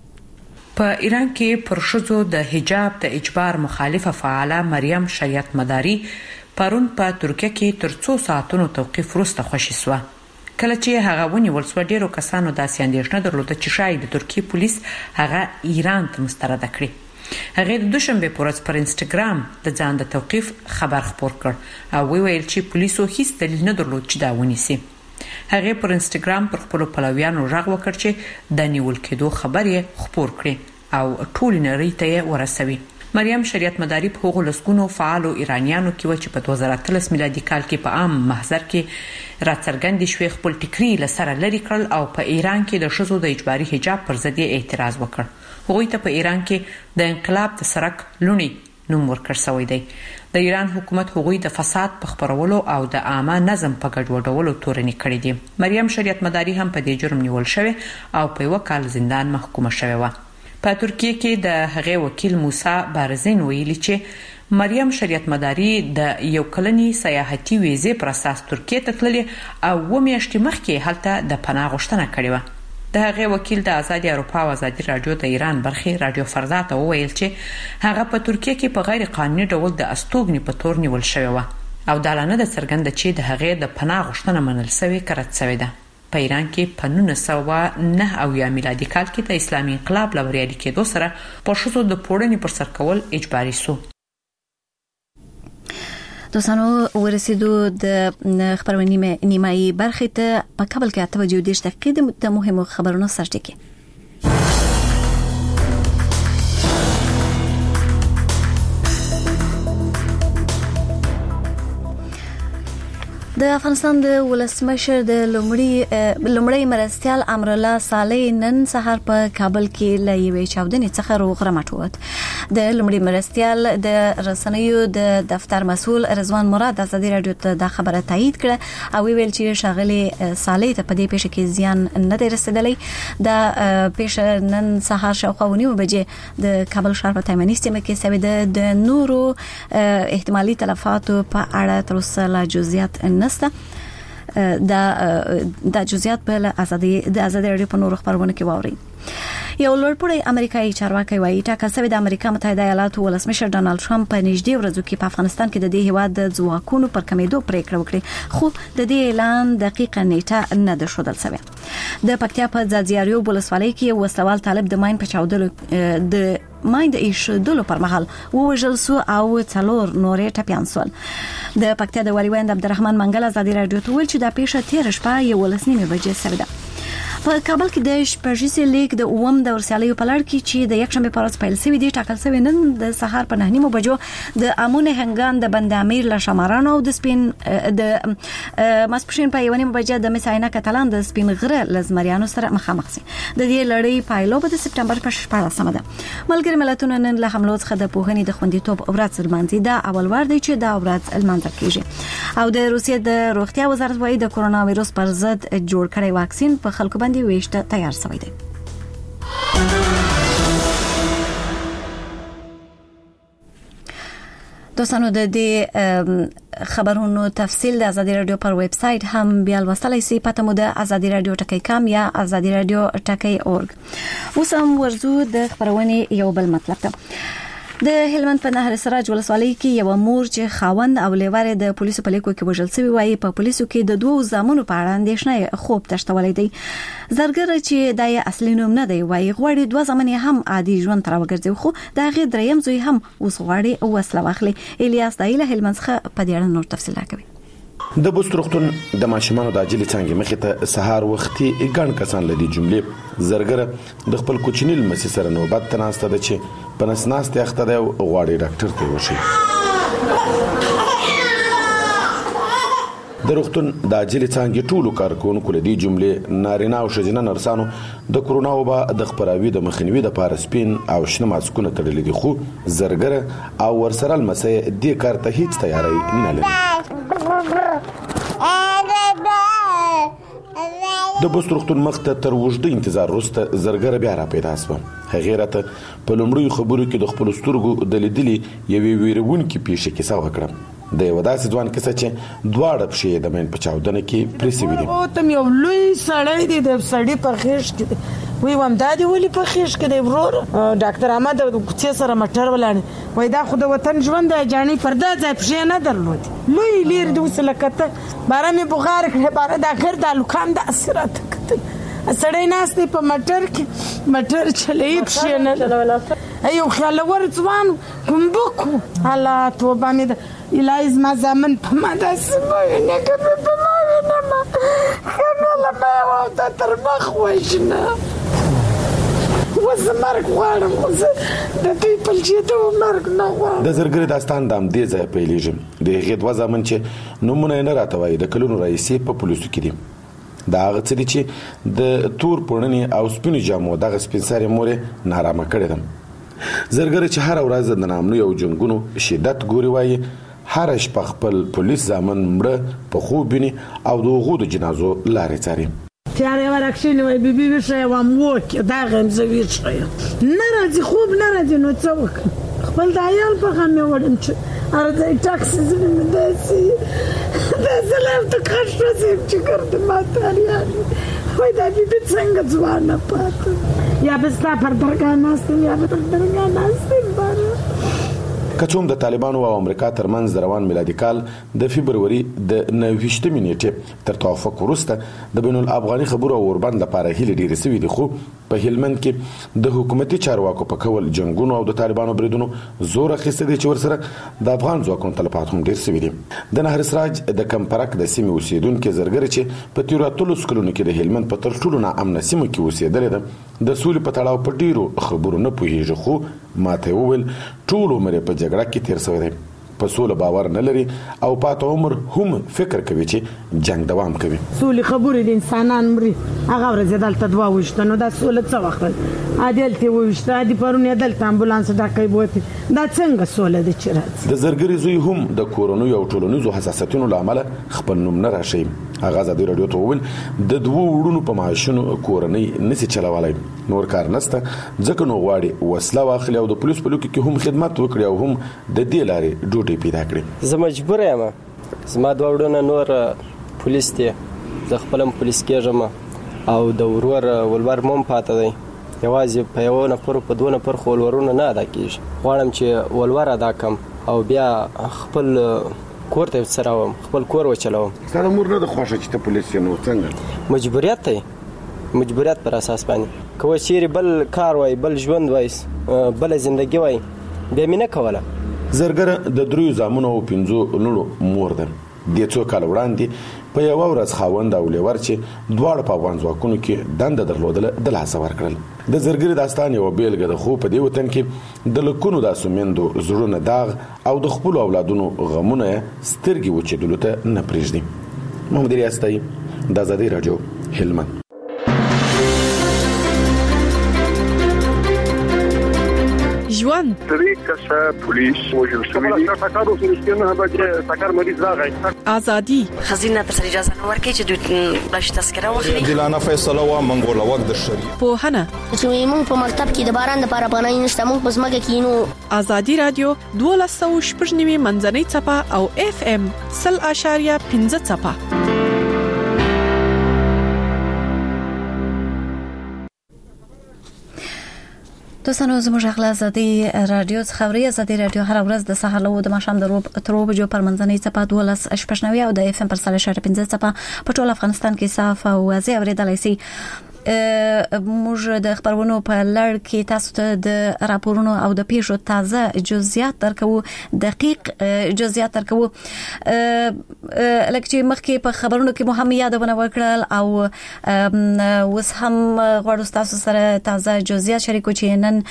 په ایران کې پر شذو د حجاب د اجبار مخالفه فعاله مریم شریعت مداري پرون په ترکیه کې تر څو ساعتونو توقيف وروسته خوشی سو. کله چې هغه ونیول سو ډیرو کسانو داسې اندېښنه درلوده چې شاید د ترکیه پولیس هغه ایران ته مسترد کړي. هغه د دوشنبه پر ورځ پر انستګرام د ځان د توقيف خبر خپور کړ او ویل چې پولیسو هیڅ دلیل نه درلود چې دا ونیسي. هغه پر انستګرام پر خپل پلویانو راغ وکړ چې د نیول کېدو خبر یې خپور کړي او ټول نړۍ ته ورسوي. مریم شریعت مداري په هغو لسګونو فعالو ایرانیانو کې و چې په دوه زره اتلس میلادي کال کې په عام محضر کې راڅرګند شوی خپل ټیکري لسره لري کړل او په ایران کې د شذو د اجباري حجاب پر ضد اعتراض وکړ. هغوی ته په ایران کې د انقلاب د سرک لونی نوم ورکړ شوی دی. د ایران حکومت هغوی د فساد په خبرولو او د عامه نظم په ګډوډولو تورنې کړې دي. مریم شریعت مداري هم په دې جرم نیول شوی او په یو کال زندان محکومه شوی و. په ترکیه کې د هغه وکیل موسی بارزین ویلي چې مریم شریعت مداري د یو کلنی سیاحتي ویزې پر اساس ترکیه ته تللې او و میاشتې مخکې هلته د پناه غوښتنه کړې و. د هغه وکیل د آزادي اروپا او آزادي رادیو د ایران برخې رادیو فردا ته وویل چې هغه په ترکیه کې په غیر قانوني ډول د استوګنې په تور نیول شوی و او د اعلان د څرګند چې د هغه د پناه غوښتنه منل شوی کړت شوی ده. په ایران کې په نولس سوه نهه اویا میلادي کال کې د اسلامي انقلاب له بریالي کېدو سره په ښځو د پوړنې پر سر کول اجباري شو. دوستانو ورسېدو د خبرونې نیمایي برخې ته په کابل کې اته بجې دېرش دقیقې د مهمو خبرونو سرټکی. د افغانستان د ولسمشر د لومړي لومړی مرستيال امرالله صالح نن سهار په کابل کې له یوې چاودنې څخه روغ رمټ ووت. د لومړي مرستيال د رسنیو د دفتر مسؤل رضوان مراد ازادي رادیو ته د خبره تایید کړه او ویل چې شاغلي صالح ته په دې پیښه کې زیان نه دی رسیدلی. د پیښه نن سهار شاوخوا ونیو بجې د کابل ښار په تایمني سیمه کې سوي د نورو احتمالي تلفاتو په اړه تر اوسه لا جزئیات نه دا د جزئیات په ازادي د ازادي رادیو په نورو خبرونه کې واوري. یو لوړپوړی امریکایي چارواکي وایي ټاکل شوی د امریکا متحده ایالاتو ولسمشر ډانلډ ټرمپ په نږدې ورځو کې په افغانستان کې د دې هیواد د ځواکونو پر کمیدو پریکړه وکړي، خو د دې اعلان دقیقه نیټه نه ده ښودل شوې. د پکتیا په ځاځیاریو ولسوالۍ کې وسوال طالب د ماین په چاودلو د ماین د ایښودلو پر مهال ووژل سو او څلور نورې ټپیان سول. د پکتیا د والي ویند عبدالرحمن منګل ازادي رادیو ته ویل چې دا پیښه تیر شپه یو ولسنیمه بجې سره ده. په کابل کې د شپږیزې لیګ د اووم د ورسیالیو په لړ کې چې د یکشنبه په ورځ پیل شوی دی ټاکل شوی نن د سهار په نهه نیمو بجو د امون هنګان د بند امیر له شمارانو او د سپین د ماسپښین په یو نیمه بجې د مساینه کتلان د سپین غره لزمریانو سره مخامخ شي. د دې لړۍ پایلو به د سپټمبر په شپاړلسمه ده. ملګری ملتونه نن له حملو څخه د پوهنې د خوندیتوب ورځ لمانځي. دا اول وار دی چې دا ورځ لمانځل کیږي. او د روسیې د روغتیا وزارت وايي د کورونا وایروس پر ضد جوړ کړی واکسین په خلکو باندې ویشته تیار شوی دی. دوستانو د دې خبرونو تفصیل د ازادي رادیو پر ویب سټ هم بیا لوستلای شئ. پته مو د ازادي رادیو ټکی کام یا ازادي رادیو ټکی اورګ. اوس هم ورزو د خبرونې یو بل مطلب ته. د هلمند په نهر سراج ولسوالۍ کې یو مور چې خاوند او لیواره د پولیسو په لیکو کې وژل شوی وایي په پولیسو کې د دوه زامنو په اړه اندېښنه خوب تشتولې دی. زرګر چې دای اصلي نوم نه دی وایي غوړي دوه زامن هم عادي ژوند تر وګرځي، خو دا غي دریم زوی هم اوس غوړي او وسله واخلي. الیاس دایله هلمند څخه په دې اړه نور تفصیل راکوي. د بوسترختون د ماشومانو د عاجل څنګه مخې ته سهار وختي ګڼ کسان لدی جملې زرګر د خپل کوچنی لمسي سره نوبت تناسته ده چې په نسناست اخته ده غواړي ډاکټر ته وشي. د روغتون د عاجل څنګه ټولو کارکونکو لدی جملې نارینه او ښځینه نرسانو د کورونا وبا د خپراوي د مخنیوي د پاره سپین او شنه ماسکونه تړلې دي، خو زرګر او ورسره لمسي د کار ته هیڅ تیاری نه لري. د بوسترختون مخته تر وجده انتظار وروسته زرګر بیا را پیدا شو. هغه راته په لومړی خبرو کې د خپل سترګو د لیدلې یوې ویرونکې پیښه کې څه وکړه. د یو داسې ځوان کیسه چې دواړه پښې د مین په چاودنه کې پریسوي دي. او ته یو لوی سړی دی د سړی په خېش کې وی وم دادی ولي په خېش کې دی ورور ډاکټر احمد د کوڅې سره مټر ولاړ وای دا خو د وطن ژوند دی جاني پردا ځای پښې نه درلود لوی لیر د وسلکته بارا می بغار کړه بارا د اخر د لوکان د اثرات کتل سړی ناس دی په مټر کې مټر چلې پښې نه ایو خیال ورځوان کومبکو الله توبه می د الایز ما زمن په ما داسې نه کوي په ما نه ما خنه لا ما او د تر مخ وښنه وز مرګ غواړم د دې په لجیدو مرګ نه غواړم. د زرګر داستان د امدې ځای پیلېږي. د هغې دوه زامن چې نومونه نه راته وایي د کلونو راهیسې په پولیسو کې دي. دا هغه څه دي چې د تور پوړنې او سپینو جامو دغه سپین سرې مور یې نارامه کړې ده. زرګر چې هره ورځ د نامنو او جنګونو شدت ګوري وایي هر شپه خپل پولیس زامن مړه په خوب ویني او د هغو د جنازو لارې څاري. تیارې ورکشلې وای بیبي ویښه وم وکې دا غم زه ویښه یم نه راځي خوب نه راځي نو څه وکړم خپل د عیال په غم مې وړم چې هر ځای ټاکسي زړه مې داسې داسې لایم ته کش رسېم چې ګرد ماته اریانې وای دا بیبي څنګه ځوانه پاته یا به ستا پر درګاه ناست یم یا به پر درګاه ناست یم باره. کڅوم د طالبانو او امریکا ترمنځ د روان میلادي کال د فبرवरी د نوېشتمې نیټې تر توافق وروسته د بین الافغاني خبرو او اوربند لپاره هیله ډیره سوي دي، خو په هلمند کې د حکومتي چارواکو په کول جنگونو او د طالبانو بریدونو زور اخیسته دي چې ورسره د افغان ځواکونو تلفات هم ډیر سوي دي. د نهر سراج د کمپرک د سیمې اوسیدونکو زرګر چې په تیرو اتلس کلونو کې د هلمند په تر ټولو ناامنه سیمه کې اوسېدل دي د سولې په تړاو په ډیرو خبرو نه پوهیږي، خو ماته وویل ټول عمر په جګړه کې تیر شوی دی، په سوله باور نه لري او پاته عمر هم فکر کوي چې جنگ دوام کوي. سولې خبرې د انسانان مري هغه ورځ دلته دوا وشته نو دا سولې څه وخت عادل ته وشته عادي پرونه دلته امبولانس ډاکې بوته دا څنګه سولې د چرته د زرګری زوی هم د کورونو یو ټولنیزو حساسیتونو لامل خپل نوم نه راشي. هغه ازادي رادیو ته وویل د دوه وړونو په معاشونو کورنۍ نسی چلولای نور کار نسته ځکه نو غواړي وسله واخلي او د پولیس په لوکي کې هم خدمت وکړي او هم د دې لارې ډوټي پیدا کړي. زه مجبور یم، زما دوه وړونه نور پولیس دي، زه خپلم پولیس کېږم او د ورور ولور مم پاته دی، یوازې په یو نفر په دوه نفر خو ولورونه نه ادا کېږي. غواړم چې ولور ادا کم او بیا خپل کور ته وڅراوم، خپل کور وچلوم. ستاسو مور نه د خوښه چې ته پولیس یې نو څنګه؟ مجبوریت دی، مجبوریت پر اساس باندې. که چیرې بل کار وای، بل ژوند وای، بل ژوندۍ وای، بیا مې نه کوله. زرګر د دریو زامنو او پنځو لونو مور ده. د څو کال وړاندې په یو ورځ خاوند او لیور چې دواړه په افغان ځواکونو کې دنده درلودله د لاس ورکړل. د زرګری داستان یو بیلګه ده، خو په دې وطن کې د لکونو د سومندو زړونه داغ او د خپل اولادونو غمونه سترګې وچېدلو ته نه پرېږدي. محمد ریاستي، د آزادي رادیو، هلمند. ژوند درې کسه پولیس وژل شوي دي. ټاکارو کې نه هغه ټاکار مریض راغی. ازادي خزینه پر اجازه نه ورکړي چې دوی بلش تذکره واخلي. دلانه فیصله وا منګول وخت د شریعت په هنه چې موږ په مکتب کې د باران د لپاره بنای نشته، موږ په ځمکه کې نو. آزادي رادیو دولس سوه شپږ نوي منځنۍ چپه او اف ام صفر اشاریه پنځه چپه. دوستانو زموږ غلا آزادي رادیو خبري آزادي رادیو هر ورځ د سهار له د ماښام د روب ترو بجو پر منځنۍ چپه دولس شپږ نوي او د اف ام پر صالح شهر پنځه چپه په ټول افغانستان کې صاف او واضح اوریدلای شي. موږ د خبرونو په لړ کې تاسو ته د راپورونو او د پیښو تازه جزئیات درکو، دقیق جزئیات درکو. لکه چې مخکې په خبرونو کې مو هم یادونه وکړل او اوس هم غواړو تاسو سره تازه جزئیات شریکو چې نن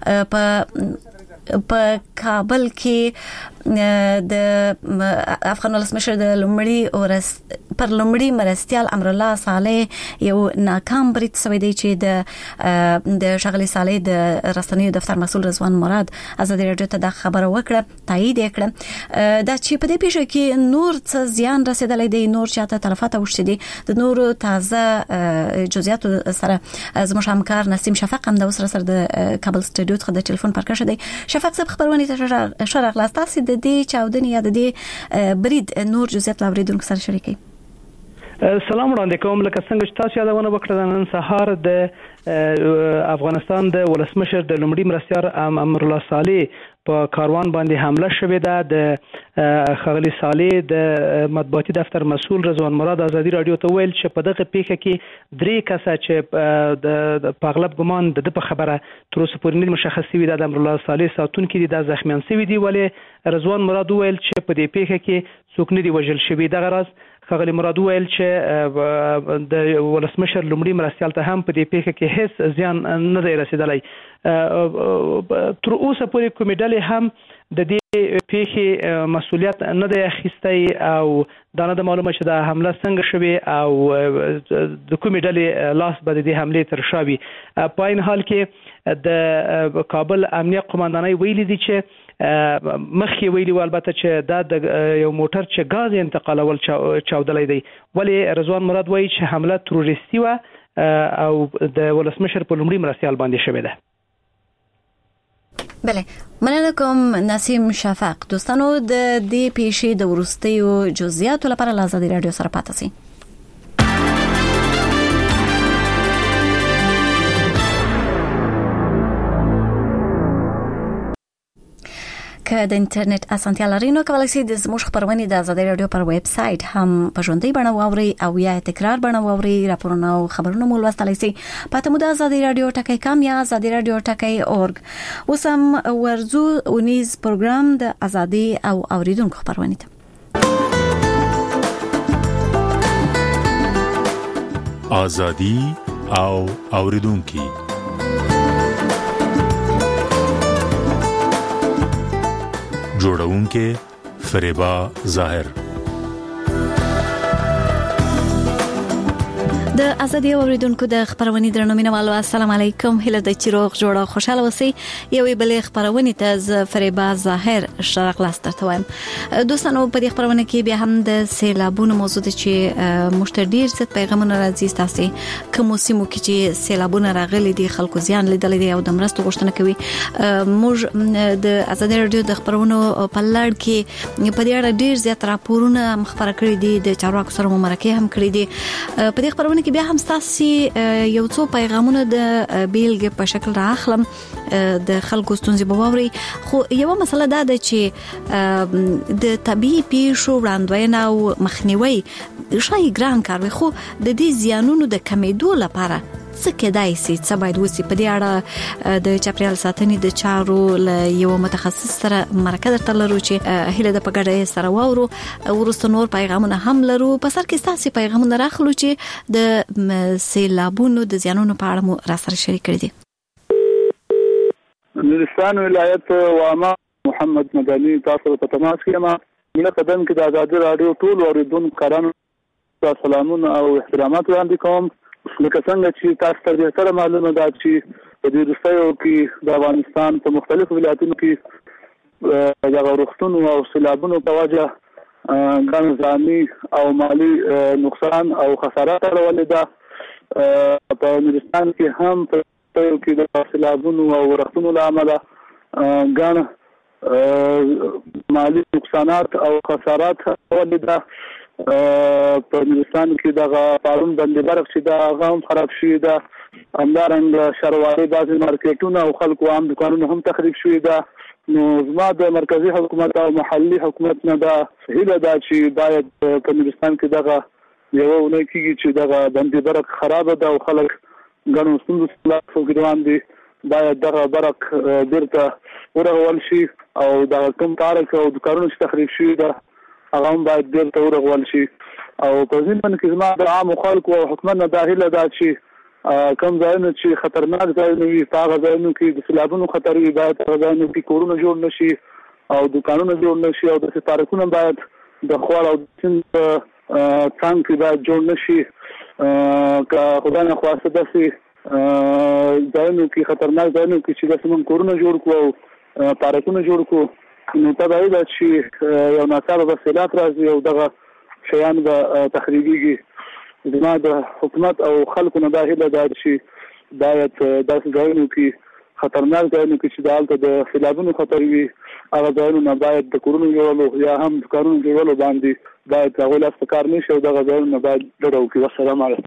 په په کابل کې د افغان ولسمشر د لومړي اورس پر لومړي مرستيال امر الله صالح یو ناکام برید سوی دی چې د د شغلي صالح د رسنیو دفتر مسول رضوان مراد آزادي رادیو ته د خبره وکړه، تایید کړه دا چې په دې پیښه کې نور څه زیان رسیدلی دی، نور چاته تلفات اوښتي دي. د نور تازه جزئیات سره زموږ همکار نسیم شفق هم د اوس سره د کابل سټډیو څخه د ټلیفون پر کښه دی. شفق صاحب خبرونه ته شرح تاسو د دې چاودنې یا د دې برید نور جزئیات لاوریدونکو سره شریکي. سلام وړاندې کوم. لکه څنګه چې تاسو یادونه وکړه نن سهار د افغانستان د ولسمشر د لومړي مرستيال امر الله صالح په کاروان باندې حمله شوې ده. د خغلی صالح د مطبوعاتي دفتر مسول رضوان مراد آزادي رادیو ته ویل چې په دغه پیښه کې درې کسه چې د پاغلب ګمان د په خبره تر اوسه پورې نه مشخص شوی د امر الله صالح ساتونکو دي د زخمیان شوی دي، ولې رضوان مراد ویل چې په دې پیښه کې څوک نه دی وژل شوی. دغه راز خغلی مراد ویل چې د ولسمشر لومړي مرستيال ته هم په دې پیښه کې هیڅ زیان نه دی رسیدلی. تر اوسه پورې کومې ډلې هم د دې پیښې مسؤلیت نه دی اخیستی او دا نه معلومه چې دا حمله څنګه شوې او د کومې ډلې لاس به د دې حملې تر شا وي. په عین حال کې د کابل امنیه قومندانۍ ویلي دي چې مخکې ویلي و البته چې دا د یو موټر چې غاز انتقالول چاودلی دی، ولې رضوان مراد وایي چې حمله تروریستي وه او د ولسمشر په لومړي مرستيال باندې شوې ده. بله، مننه کوم نسیم شفق. دوستانو د دې پیښې د وروستیو جزئیاتو لپاره له آزادي رادیو سره پاتې شئ. که د انټرنیټ اسانتیا لرئ نو کولای شئ د زموږ خبرونه د آزادۍ رادیو پر ویب سټ هم په ژوندۍ بڼه واورئ او یا تکرار بڼه واورئ. راپورونه او خبرونه مو لوستلای شئ په تمو د آزادۍ رادیو ټکی کام یا آزادۍ رادیو ټکی اورګ. اوس هم ورزو اونیز پروګرام د آزادۍ او اوریدونکو خبرونه ته. آزادی او اوریدونکو جوړونکې فریبا ظاهر. د ازادي اوریدونکو د خبرونې درنو مینوالو السلام علیکم. هله د چیروغ جوړه خوشاله اوسئ. یوې بلې خبرونه ته ز فریبا ظاهر شرق لاستر توم. دوستانو په دې خبرونه کې بیا هم د سیلابونو موضوع ته چې مشتډیر ست پیغامونه راځي تاسو کوم سیمو کې چې سیلابونه راغلي دي خلکو زیان لیدل دي او د مرستو غوښتنه کوي. موږ د ازادي رادیو د خبرونو په لړ کې په دې اړه ډیر زیات راپورونه مخبره کړی دي، د چارواکو سره مرکه هم کړی دي. په دې خبرونه بیا هم تاسو یو څو پیغامونه د بیلګې په شکل راخلم د خلکو ستونزې بووري. خو یو مسله دا ده چې د طبيعي پیښو وړاندوینه او مخنیوي شای ګران کار وي، خو د دې زیانونو د کمیدو لپاره څه کېدای شي څه باید وسی. په دې اړه د چاپریال ساتنې د چارو له یو متخصص سره مرکه درته لرو چې هله د پګړې سره وورو ورسته نور پیغامونه هم لرو. په سر کې تاسو پیغامونه راخلو چې د سیلابونو د زیانونو په اړه مو را سره شریک کړی دي. نورستان ولایت وامه محمد مدني تاسو ته تماس کیما مله قدم کې د آزادي رادیو ټول اوریدونکو کارانو سلامونه او احترامات وړاندې کوم. لکه څنګه چې تاسو ته ډېر سره معلومه ده چې په دې وروستیو کې د افغانستان په مختلفو ولایتونو کې د غورښتونو او سیلابونو په وجه ګڼ ځاني او مالی نقصان او خسارات راولي ده. په نورستان کې هم په کې د سیلابونو او غورښتونو له امله ګڼ مالی نقصانات او خسارات راولي ده. په نورستان کې دغه پارون باندې برق چې دا غام خراب شوی ده، همدارنګه شرواري بعضي مارکیټونه او خلکو عام دکانونه هم تخریب شوی ده. نو زما د مرکزی حکومت او محلي حکومت نه دا هیله ده چې باید په نورستان کې دغه یو نه کیږي چې دغه باندې برق خراب ده او خلک ګڼو ستونزو سره روان دي. باید دغه برق بیرته ورغول شي او دغه کوم پارک او دکانونه چې تخریب شوی ده هغه هم باید بیرته ورغول شي. او په ځینې کې زما د عام خلکو او حکومت نه دا هیله ده چې کوم ځایونه چې خطرناک ځایونه وي په هغه ځایونو کې د سیلابونو خطر وي باید هغه ځایونو کې کورونه جوړ نه شي او دکانونه جوړ نه شي او د پارکونه باید د خوړ او سیند څنګ کې باید جوړ نه شي. که خدای نه خواسته داسې ځایونو کې خطرناک ځایونو کې چې داسې موږ کورونه جوړ کړو او پارکونه جوړ کړو نو تبعی ده چې یو ناڅاپه به سیلاب راځي او دغه شیان به تخریبیږي. زما د حکومت او خلکو نه دا هیله ده چې باید داسې ځایونو کې خطرناک ځایونو کې چې دالته د سیلابونو خطر وي هغه ځایونو نه باید د کورونو جوړولو یا هم دکانونو جوړولو باندې باید هغوی لاس په کار نه شي او دغه ځایونو نه باید ډډه وکړي. والسلام علیکم.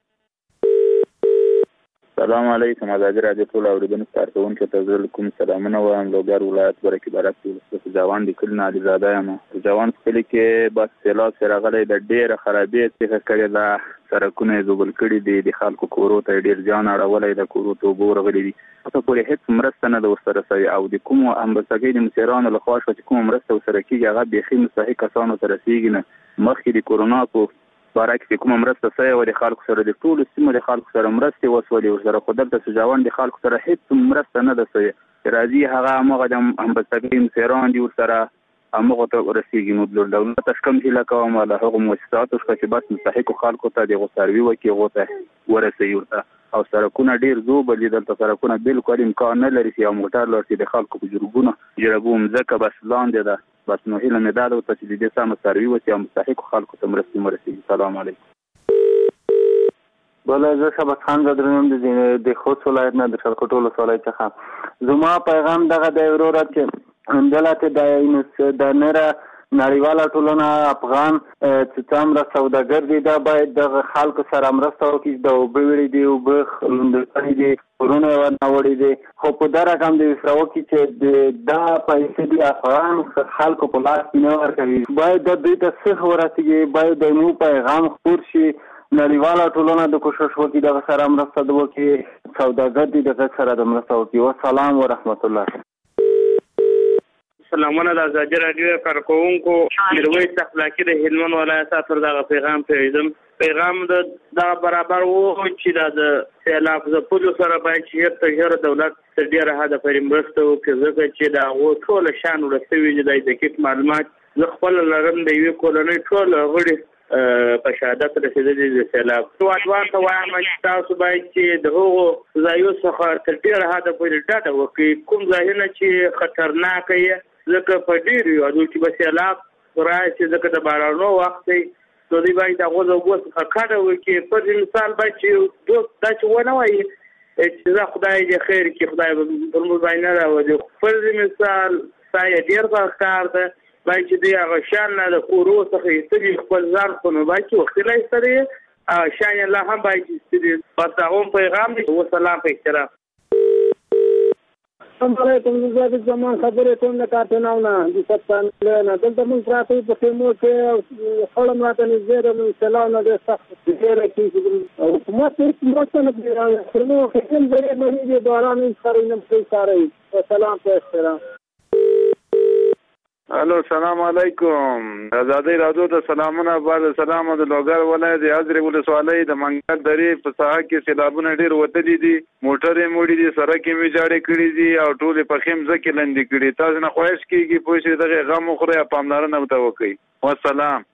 سلام علیکم. آزادي رادیو ټول اوریدونکو کارکونکو ته زه کوم سلامونه وایم. لوګر ولایت برکې بارک ولسمشر جوان د کلن علي زاده یم. جوان کلی کې بس سیلاب سره غلې د ډېر خرابې څخه کړي دا سرکونه زوبل کړي دي د خلکو کورو ته ډېر ځان اړولې د کورو ته وګور غلي دي. تاسو پورې هیڅ مرسته نه د وسره سوي او د کوم امبسګي د مسیرانو له خوا چې کوم مرسته وسره کیږي هغه به خې مستحق کسانو ته رسیږي نه. مخکې د کورونا په بارک کې کوم مرسته سوي و د خلکو سره د ټول سیمو د خلکو سره مرسته وسولې او سره خدای ته سجاوان د خلکو سره هیڅ مرسته نه ده سوي. راځي هغه هغه د امبسګي مسیران دي سره هغه ته رسیږي. نو د دولت تشکم هله کوم له هغه مؤسساتو چې بس مستحق خلکو ته د غوساروي وکي غوته ورسي ورته او سرکونه ډیر زو بل دلته سرکونه بالکل امکان نه لري چې موټر لري د خلکو په جرګونه جربوم ځکه بس لاندې ده. بس نو هله نه دا د ته چې د سم سروي وکي مستحق خلکو ته مرستي مرسي. سلام علیکم. بله زه شبت خان زدرنم د خوست ولایت نه د شلکوټو ولسوالۍ څخه. زما پیغام دغه دی وروره چې همدلته د د نره نړیواله ټولنه افغان چې څومره سوداګر دي دا باید د خلکو سره مرسته وکړي د اوبه وړي دي اوبه لوندړي دي ورونه ورنوړي دي خو په دا رقم د وسرو کې چې دا پیسې دي افغان خلکو په لاس کې نه ورکوي باید د دوی ته څه ورسیږي باید د نو پیغام خپور شي نړیواله ټولنه د کوشش وکړي د سره مرسته وکړي سوداګر دي د سره د مرسته وکړي والسلام ورحمت الله. سلامونه د ازادي رادیو کارکونکو میرویس اخلاقی د هلمند ولایت تر دغه پیغام پیژم پیغام د د برابر وو چې د سیلاب د پولیسو سره باید چې هر تجربه دولت تر ډیره حد پورې مرسته وکړي ځکه چې دا و ټول شان ورسوي د دقیق معلومات ز خپل لرم د یو کولونی ټول غړي په شهادت رسیدلي د سیلاب تو ادوان ته وایم چې تاسو باید چې د هغو ځایو څخه تر ډیره حد پورې ډاډه وکړي کوم ځایونه چې خطرناک دي ځکه په ډیرو یادو چې به سیلاب راځي ځکه د بارانو وخت دی نو دوی باید هغه د اوبو څخه کډه وکړي په دې مثال باید چې دوست دا چې ونه وایي چې دا خدای دې خیر کړي خدای پر موږ باندې نه راوړي په دې مثال سایه ډیر کار ده باید چې دی هغه شان نه د کورو څخه یې خپل ځان خو نو باید چې وخت لای سره شان الله هم باید چې په تاوم پیغام دی والسلام په احترام. السلام علیکم زه زمان خبرې کوم د کارتوناونه د سپان نه دلته موږ راځي په خیمو کې خړم راته نږدې د سلام نه سخت ډېر کې او حکومت یې موږ نه پیژنو نو خپل ځای باندې د باران سره نه پېښاره سلام په احترام. الو السلام علیکم ازادي رادیو ته سلامونه بعد سلام د لوګر ولایت د حضرت ولسوالۍ د منګل درې په ساحه کې سیلابونه ډیر وتلي دي موټرې موړي دي سړکې می جاړې کړې دي او ټول په خیم ځکه لندې کړي تاسو نه خواهش کیږي په شي دغه غم خوري پاملرنه وته وکي والسلام.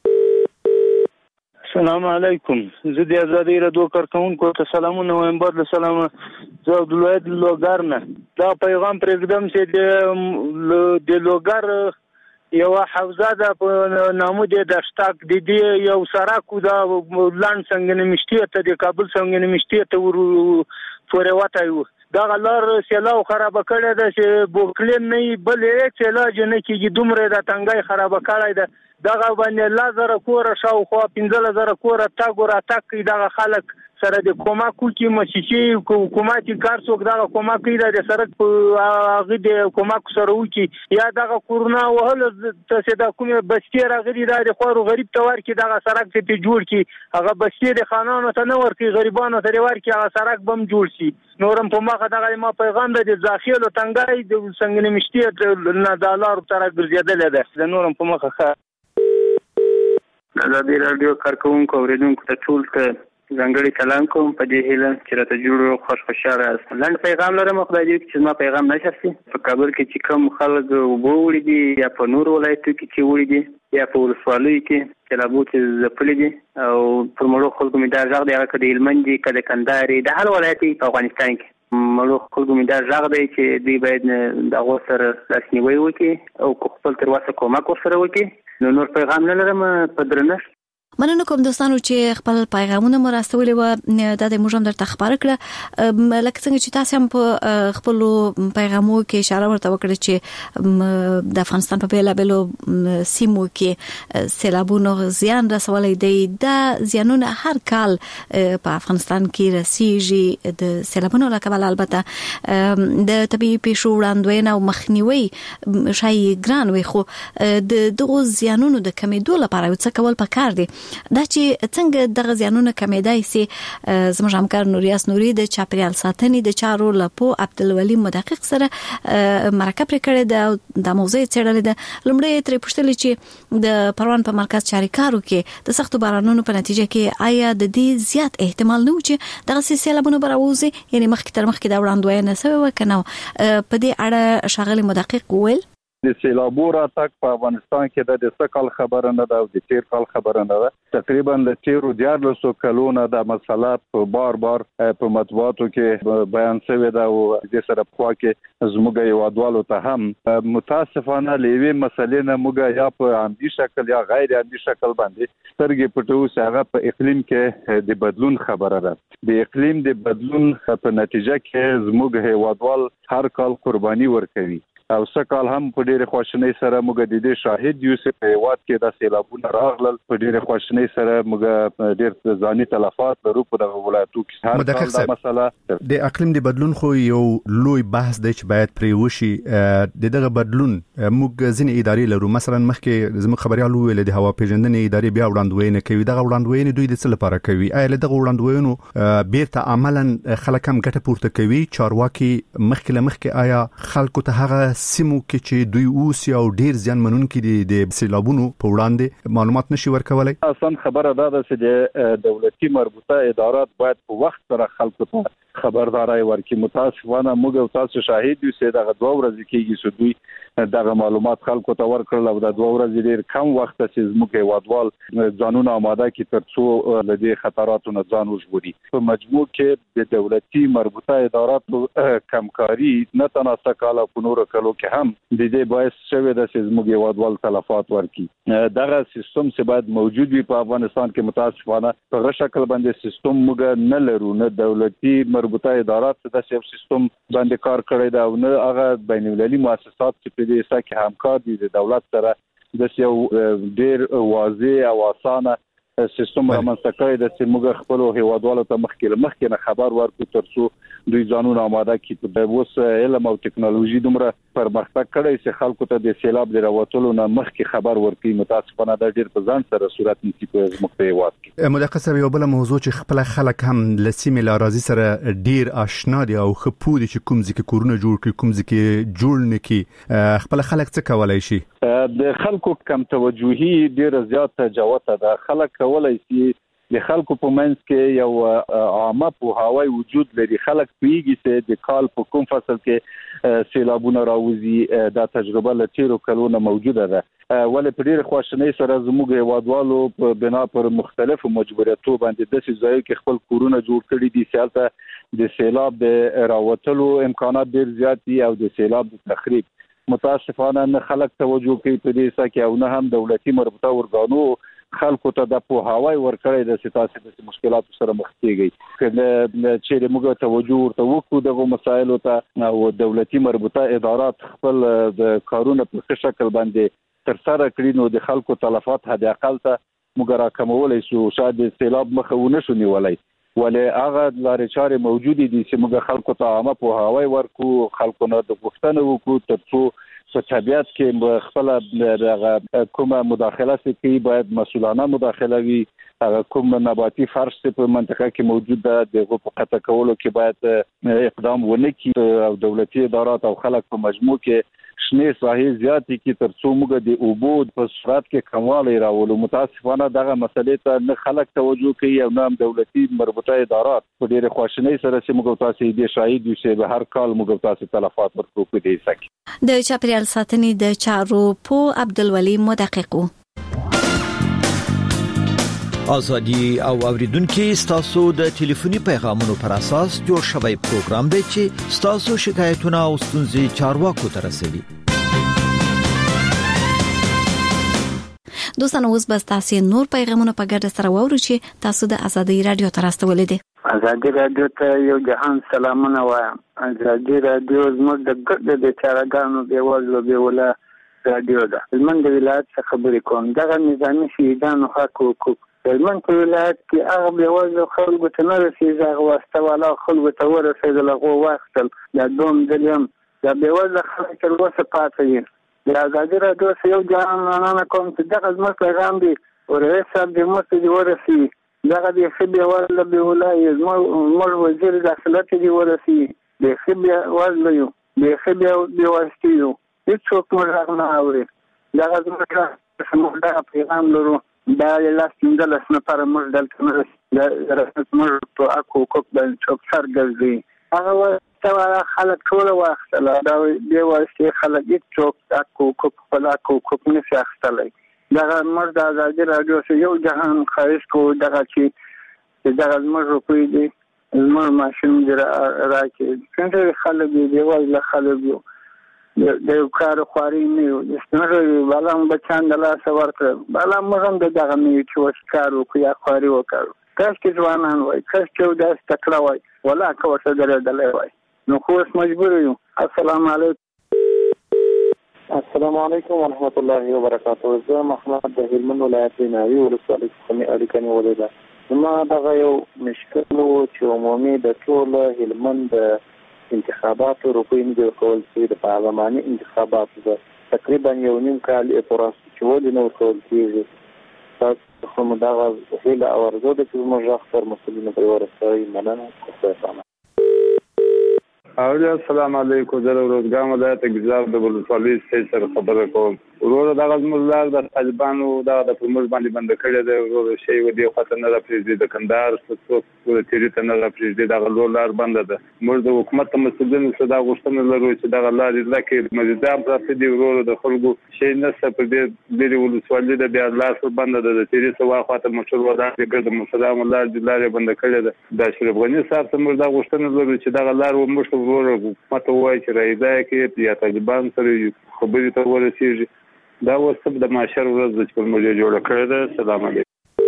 السلام علیکم زه د ازادي رادیو کارکونکو ته سلامونه وایم بعد سلام زه د ولایت لوګر نه دا پیغام پرېږدم چې د لوګر یو حوزه ده په نامو د دشتاک د دې یو سړک دا لاند څنګه نمشتي ته د کابل څنګه نمشتي ته ور پورې وتايو دا غلار سیلاو خراب کړی ده چې بوکلین نه بل هیڅ علاج نه کیږي دومره د تنګای خراب کړی ده دغه باندې لازر کور شاوخوا پنځه زره کور تا ګور اتاک دغه خلک سره د کومک کوي مشيشي حکومتي کار څوک دغه کومک کوي د سرک هغه د کومک سره وکي یا دغه کورونا وهل ته د کومه بستي راغلي د خورو غریب تور کې دغه سرک ته جوړ کی هغه بستي د خانانو ته نه ورکی غریبانو ته ورکی هغه سرک بم جوړ شي نورم په مخه دغه ما پیغام د ځاخیل او تنګای د څنګه نمشتي نه دالر تر ګرځیدل ده د نورم په مخه ازادي رادیو کارکونکو اوریدونکو ته ټول ته ځانګړي سلام کوم په دې هیله چې راته جوړ خوش خوشاله است لاند پیغام لرم خدای دې چې ما پیغام نشر شي په کابل کې چې کوم خلک وګوري دي یا په نور ولایتو کې چې وړي دي یا په ولسوالۍ کې چې لا بوت زپلي دي او پر مړو خلکو مې دا ځاګ دی هغه کډې هلمند دي کله کندهاري د هر ولایت په افغانستان کې مړو خلکو مې دا ځاګ دی چې دوی باید د غو سره لاسنیوي وکړي او خپل تر واسه کومک ورسره وکړي نو نور پیغام نه لرم په درنښت. مننه کوم دوستانو چې خپل پیغامونه مرستولې و د دې موږ هم درته خبر کړه لکه څنګه چې تاسو هم په خپل پیغامو کې اشاره ورته وکړه چې د افغانستان په بیلا بیلو سیمو کې سیلابونو زیان رسولې دي د زیانونه هر کال په افغانستان کې رسیږي د سیلابونو لکه البته د طبيعي پیښو وړاندوینه او مخنیوي شای ګران وي خو د دغه زیانونو د کمیدو لپاره څه کول پکار دي دا چې څنګه د غزيانونو کمیدای سي زموږ همکار نوریاس نوري د چاپریال ساتنې د چارو لپو عبدالولي مدقق سره مرکه پر کړې ده د موضوع چړلې ده لمړی ترې پوښتنه چې د پروان په مرکز چاریکارو کې د سختو بارانونو په نتیجه کې آیا د دې زیات احتمال نه و چې دغه سیلابونه براوځي یعنی مخکې تر مخکې دا وړاندوینه شوی وکنه په دې اړه شاغلي مدقق وویل د سیلابو راتګ په افغانستان کې د دې څه کال خبره نه ده او د تیر کال خبره نه ده تقریبا د تیرو دیارلسو کلونو د مسله په بار بار په مطبوعاتو کې بیان شوی ده او د سره په خوا کې زموږ یو ادوالو ته هم متاسفانه لیوي مسلې نه موږ یا په عمدي شکل یا غیر عمدي شکل باندې سترګې پټو چې هغه په اقلیم کې د بدلون خبره ده د اقلیم د بدلون په نتیجه کې زموږ هیوادوال هر کال قرباني ورکوي او سکال هم په ډېر خوشنۍ سره موږ د دې شاهد یو چې په واد کې د سیلابونو راغلل په ډېر خوشنۍ سره موږ ډېر ځاني تلفات لرو په دغه ولایتو کې. هر کال دا مسله د اقلیم د بدلون خو یو لوی بحث دی چې باید پرې وشي. د دغه بدلون موږ ځینې ادارې لرو، مثلا مخکې زموږ خبريالو ویل د هوا پیژندنې ادارې بیا وړاندوینه کوي. دغه وړاندوینې دوی د څه لپاره کوي؟ آیا له دغه وړاندوینو بیرته عملاً خلک هم ګټه پورته کوي؟ چارواکي مخکې له مخکې آیا خلکو ته هغه سیمو کې چې دوی اوس یو ډیر ځان منونکي دي د سیلابونو په وړاندې معلومات نشي ورکولای؟ اصلا خبره دا ده چې د دولتي مربوطه ادارات باید په وخت سره خلکو ته خبرداري ورکړي. متاسفانه موږ تاسو شاهد یو چې دغه دوه ورځې کېږي چې دوی دغه معلومات خلکو ته ورکړل او د دوه ورځې ډیر کم وخت چې زموږ هیوادوال ځانونه آماده کړي ترڅو له دې خطراتو نه ځان وژغوري. په مجموع کې د دولتي مربوطه اداراتو کمکاري نه تناسب کاله په نورو کلو کې هم د دې باعث شوی د چې زموږ هیوادوال تلفات ورکړي. دغه سیستم چې باید موجود وي په افغانستان کې متاسفانه په غیر شکل باندې سیستم موږ نه لرو. نه دولتي مربوطه ادارات د سیستم باندې کار کړی دا او نه هغه بین المللي مؤسسات چې په دې سکه کې همکار دي د دولت سره د یو ډیر واضح او اسانه سیستم رامنځته کړی د چې موږ خپل هیوادوالو ته مخکې مخکې نه خبر ورکړو ترڅو دوی ځانونه آماده کړي. د اوس علم او ټکنالوژي دومره پرمختګ کړی چې خلکو ته د سیلاب د راوتلو نه مخکې خبر ورکړي. متاسفانه دا ډیر په ځان سره صورت نیسي په زموږ په هیواد کې. مدقسه یو بل موضوع چې خپل خلک هم لسیمه لارازي سره ډیر آشنا دي او خپودي چې کوم ځکه کورونه جوړ کړي کوم ځکه جوړ نکي، خپل خلک څه کولای شي؟ د خلکو کم توجهي ډیر زیات جوته ده. خلک کولای شي د خلکو په منځ کې یو عامه پوهاوی وجود لري. خلک پیږي چې د کال په کوم فصل کې سیلابونه راوځي. دا تجربه له تیرو کلونو موجوده ده. ولې په ډېر خواشنۍ سره زموږ هیوادوالو په بنا پر مختلفو مجبوریتو باندې د سیزایو کې خپل کورونه جوړ کړي دي. سیالته د سیلاب د راوتلو امکانات ډېر زیات دي او د سیلاب د تخریب متاسفانه نه خلک توجه کوي په دې سکه او نه هم دولتي مربوطه ورګانو خلکو ته د پوهاوی ورکړی د سیاسي د مشکلاتو سره مخ کیږي. چې موږ توجه ورته وکړو دغه مسایلو ته او دولتي مربوطه ادارات خپل د کارونه په ښه شکل باندې تر سره کړي نو د خلکو تلفات حد اقل ته موږ راکمولای شو. شاید سیلاب مخه ونه شو نیولای ولې هغه لارې چارې موجود دي چې موږ خلکو ته عامه پوهاوی ورکړو، خلکو نه د غوښتنه وکړو ترڅو په طبيعت کې خپل دغه کومه مداخله کوي باید مسؤلانه مداخله وي. هغه کوم نباتي فرش په منطقه کې موجود ده دغه په قطع کولو کې باید اقدام ونه کړي او دولتي ادارات او خلک په مجموع کې شنه ساحې زیاتې کې ترڅو موږ د اوبو په سرعت کې کموالی راولو. متاسفانه دغه مسلې ته نه خلک توجه کوي او نه دولتي مربوطه ادارات په ډېر خواشنۍ سره چې موږ تاسو دې شاهد یو چې به هر کال موږ تاسو تلفات ورکو په دې سکه. د چاپیریال ساتنې د چارو په عبدالولي مدققو ازادي او اوریدونکو ستاسو د ټلیفوني پیغامونو پر اساس جوړ شوی پروګرام دی چې ستاسو شکایتونه او ستونزې چارواکو ته رسوي. دوستانو اوس بس تاسو نور پیغامونه په ګډه سره وورو چې تاسو د ازادي رادیو ته راستولې دي. ازادي رادیو ته یو جهان سلامونه وایم. ازادي رادیو زموږ د ګډ د چارګانو بیوالو بیوله رادیو ده. زموږ د ولایت څخه خبرې کوم. دغه نظامی شهیدانو حق حقوق زموږ په ولایت کې هغه بیوالو خلکو ته نه رسېږي، هغه واسطه والا خلکو ته ورسېدل، هغه واخیستل. دا دوم ځل هم دا بیوالو خلک تر اوسه پاتې دي. د ازادي رادیو څخه یو جهان مننه کوم چې دغه زموږ پیغام دی او رئیس صاحب دې موږ ته دې ورسېږي. دغه بیخي بیوالو بیولایي زموږ وزیر داخله ته دې ورسېږي. بیخي بیوالو یو بیخي بیواسطي یو هېڅوک موږ غږ نه اوري. دغه زموږ دغه پیغام لرو. دا لاس پنځلس نفره موږ دلته نه رسېږو. موږ په حق حقوق باندې څوک سر ګرځوي. هغه واسطه خلک ټوله واخیستله. دا بې واسطې خلک هېڅوک حق حقوق خپل حق حقوق نشي اخیستلی. دغه موږ د ازادي راډیو څخه یو جهان خواهش کوو دغه چې دغه زموږ روپۍ دي زموږ ماشین دې راکړي. څنګه خلک دي بېوزله خلک یو د یو کار خواري نه یو ستنه بالا هم بچان د لاسه ورکړل. بالا موږ هم د دغه نه یو چې اوس کار وکړو یا خواري وکړو. کاش چې ځوانان وای، کاش چې یو داسې تکړه وای، ولا که ورته درېدلی وای. نو خو اوس مجبور یو. السلام علیکم. السلام علیکم ورحمت الله وبرکاته. زه محمد د هلمند ولایت ناوی ولسوالۍ څخه اړیکه نیولې ده. ما دغه یو مشکل و چې عمومي د ټول هلمند انتخاباتو روپۍ نه جوړ کول شوي د پارلماني انتخاباتو ده. تقریبا یو نیم کال یې په راستو چې ولې نه ورکول کېږي. تاسو خو مو دغه هیله او ارزو ده چې زموږ غږ تر مسؤلینو پورې ورسوئ. مننه. خدای اولی السلام علیکم. زه روزګان ولایت ګیزاب د ولسوالۍ سټیج سره خبره کوم. وروره دغه زموږ لار د طالبانو دغه د پرموز باندې بند کړی دی. وروره شی و دی خاطر نه راپریږدي د کندهار څخه پورې تیری ته نه راپریږدي. دغه لور لار بند ده. موږ د حکومت مسؤلینو څخه دا غوښتنه لرو چې دغه لارې لکه مزیدام پراته دي. وروره د خلکو شی نشته په دې لري ولسوالۍ د بیا لار بند ده. د تیری څخه واخاطه مشر ودانې ګرځم مسلمان لار د لارې بند کړی ده. د اشرف غنی صاحب څخه موږ دا غوښتنه لرو چې دغه لار و موږ وروره حکومت وایي چې راځي کې یا طالبان سره خبرې ته ورسیږي. دا وسب د معاشر ورځ د چې موږ جوړ کړی ده. سلام علیکم.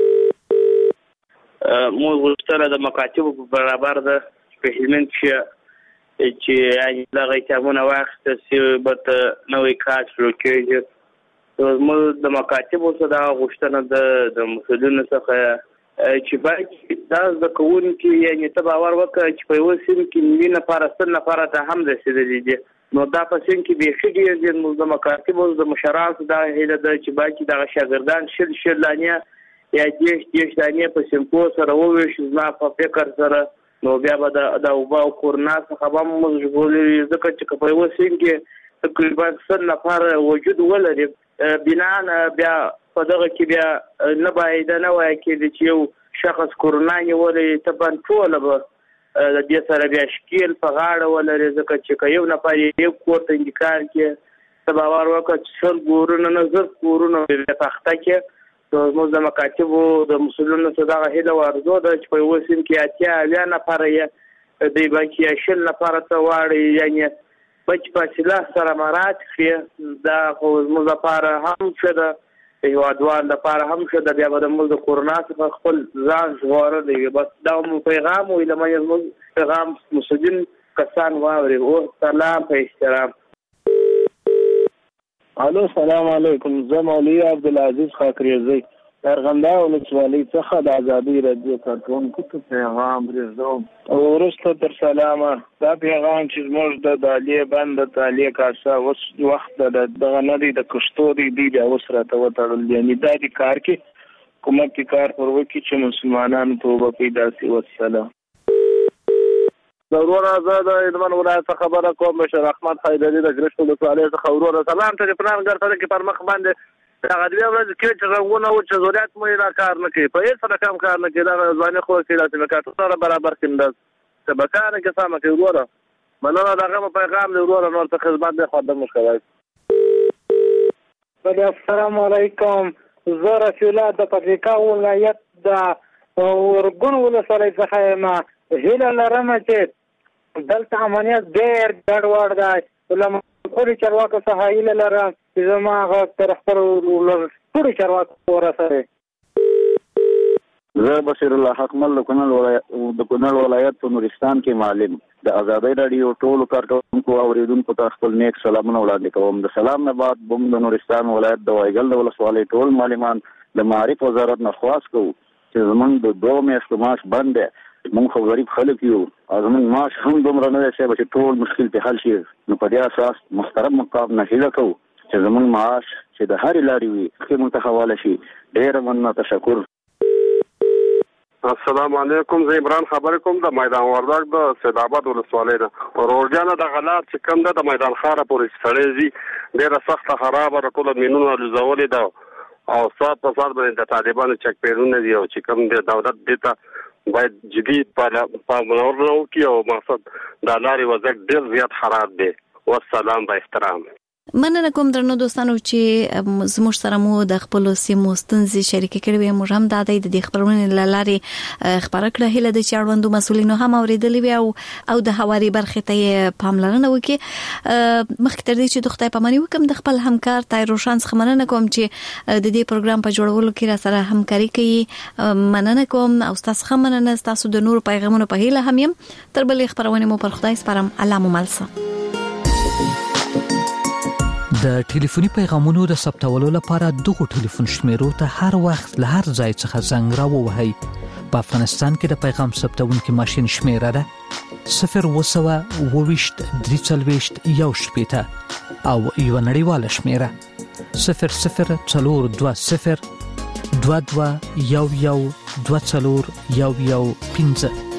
مو غوښتنه د مکاتبو په برابر ده په هلمند کې چې دغه کتابونه واخیستل سي بت نوې کار شروع کېږي. موږ د مکاتبو څخه دا غوښتنه ده د مسؤلینو څخه چې باید دا زده کوونکي یعنې ته باور وکړه چې په یوه سیم کې نوي نفره سل نفره ته هم رسېدلي دي. نو دا په سیم کې بیخي ډېر دي. نو د مکاتبو د مشرانو دا هیله ده چې باید دغه شاګردان شل شل دانې یا دېرش دېرش دانې په سیمکو سره وویشي. زما په فکر سره نو بیا به د اوبه او کورنا څخه به موږ ژغورلي ځکه چې که په یوه سیم کې تقریبا سل نفره وجود ولري بنا بیا په دغه کې بیا نه باید نه وایي کېدي چې یو شخص کرونا نیولې ته باندې ټوله به د دې سره بیا شکیل په غاړه ولري. ځکه چې که یو نفر یو کور ته انتقال کړي ته باور وکړه چې شل کورونه نه زر کورونه بیا تخته کړي. زموږ د مکاتبو د مسؤلینو څخه دغه هیله او ارزو ده چې په یوه سیم کې اتیا اویا نفره یې دوی به کې شل نفره ته واړي یعنې بچ فاصله سره مراعات کړي. دا خو زموږ لپاره هم ښه ده د هېوادوالو لپاره هم ښه ده. بیا به د موږ د کورونا څخه خپل ځان ژغورلی وي. بس دا مو پیغام و له منځه زموږ پیغام مسؤلین کسان واوري. او سلام په احترام. الو سلام علیکم. زه مولوي عبدالعزیز خاکریزی ارغنداو ولسوالۍ څخه د ازادي رادیو کارکونکو ته پیغام پرېږدم. وروسته تر سلامه دا پیغام چې زموږ د دالې بند د تالې کاسه اوس وخت د دغه نه دی د کښتو دی دی بیا اوس راته وتړل. یعنې دا د کار کې حکومت کې کار پر وکړي چې مسلمانانو توبه پیدا سي. والسلام. وروره زه د هلمند ولایت څخه خبره کوم. بشر احمد حیدري د ګرشت ولسوالۍ څخه. وروره سلام ته پلان ګرځه کې پر مخ باندې هغه دوه ورځې کې چې رنګونه و چې ضرورت مو یې کار نه کوي په هیڅ رقم کار نه کوي. دغه ځواني خو کې داسې مکاتب سره برابر کېندل چې به کار کې سمه کوي. وروره مننه. دغه مو پیغام دی وروره نور څه خدمت دی خو د موږ کوي. السلام علیکم. زه رفیع الله د پکتیکا ولایت د ورګون ولسوالۍ څخه یم. هیله لرم چې دلته امنیت ډېر ګډوډ دی. له ټولو چارواکو څخه هیله لرم چې زما غږ تر خپلو ټولو چارواکو ورسوي. زه بشیر الله حقمل د کونړ ولایت د کونړ ولایت په نورستان کې معلم د ازادۍ راډیو ټولو کارکونکو او اوریدونکو ته خپل نیک سلامونه وړاندې کوم. د سلام نه بعد بم د نورستان ولایت د وایګل د ولسوالۍ ټول معلمان د معارف وزارت نه خواست کوو چې زمونږ د دوه میاشتو معاش بند دی. مونږ خو غریب خلک یو او زمونږ معاش هم دومره نه دی چې ټول مشکل په حل شي. نو په دې اساس محترم مقام نه هیله کوو چې زمونږ معاش چې د هرې لارې وي ښې مونږ ته حواله شي. ډېره مننه. تشکر. السلام علیکم. زه عمران خبرې کوم د میدان وردګ د سیدآباد ولسوالۍ نه. روډیانه د غلات چې کوم ده د میدان ښاره پورې سړی ځي ډېره سخته خرابه ده. ټوله مینونه لوځولې ده او ساعت په ساعت باندې د طالبانو چک پیرونه دي او چې کوم دی دولت دې ته باید جدي پاملرنه وکړي او مقصد د لارې وضعیت ډېر زیات خراب دی. والسلام با احترام. مننه کوم درنو دوستانو چې زموږ سره مو د خپل سیمو ستونزې شریک کړې. موږ هم د دې خبرونې لارې خبره کړه. هله د چاړوندو مسولینو هم اوریدلې وي او او د حواري برخې ته پاملرنه وکړي. مخکې تر دې چې د خدای پاماني وکم د خپل همکار تای روشن څخه مننه کوم چې د دې پروګرام په جوړولو کې را سره همکاري کوي. مننه کوم او تاسو هم مننه. تاسو د نور پیغامونو په هیله هم يم. تر بلې خبرونه مو پر خدای سپارم. الله مو ملسه. د ټلیفوني پیغامونو د ثبتولو لپاره دغه ټلیفون شمیرو ته هر وخت له هر ځای څخه زنګ راووهئ. په افغانستان کې د پیغام ثبتونکي ماشين شمیره ده صفر وسوه اوويشت درې څلويشت یو شپېته او یو نړیواله شمیره صفر صفر څلور دوه صفر دوه دوه یو یو دوه څلور یو یو پنځه.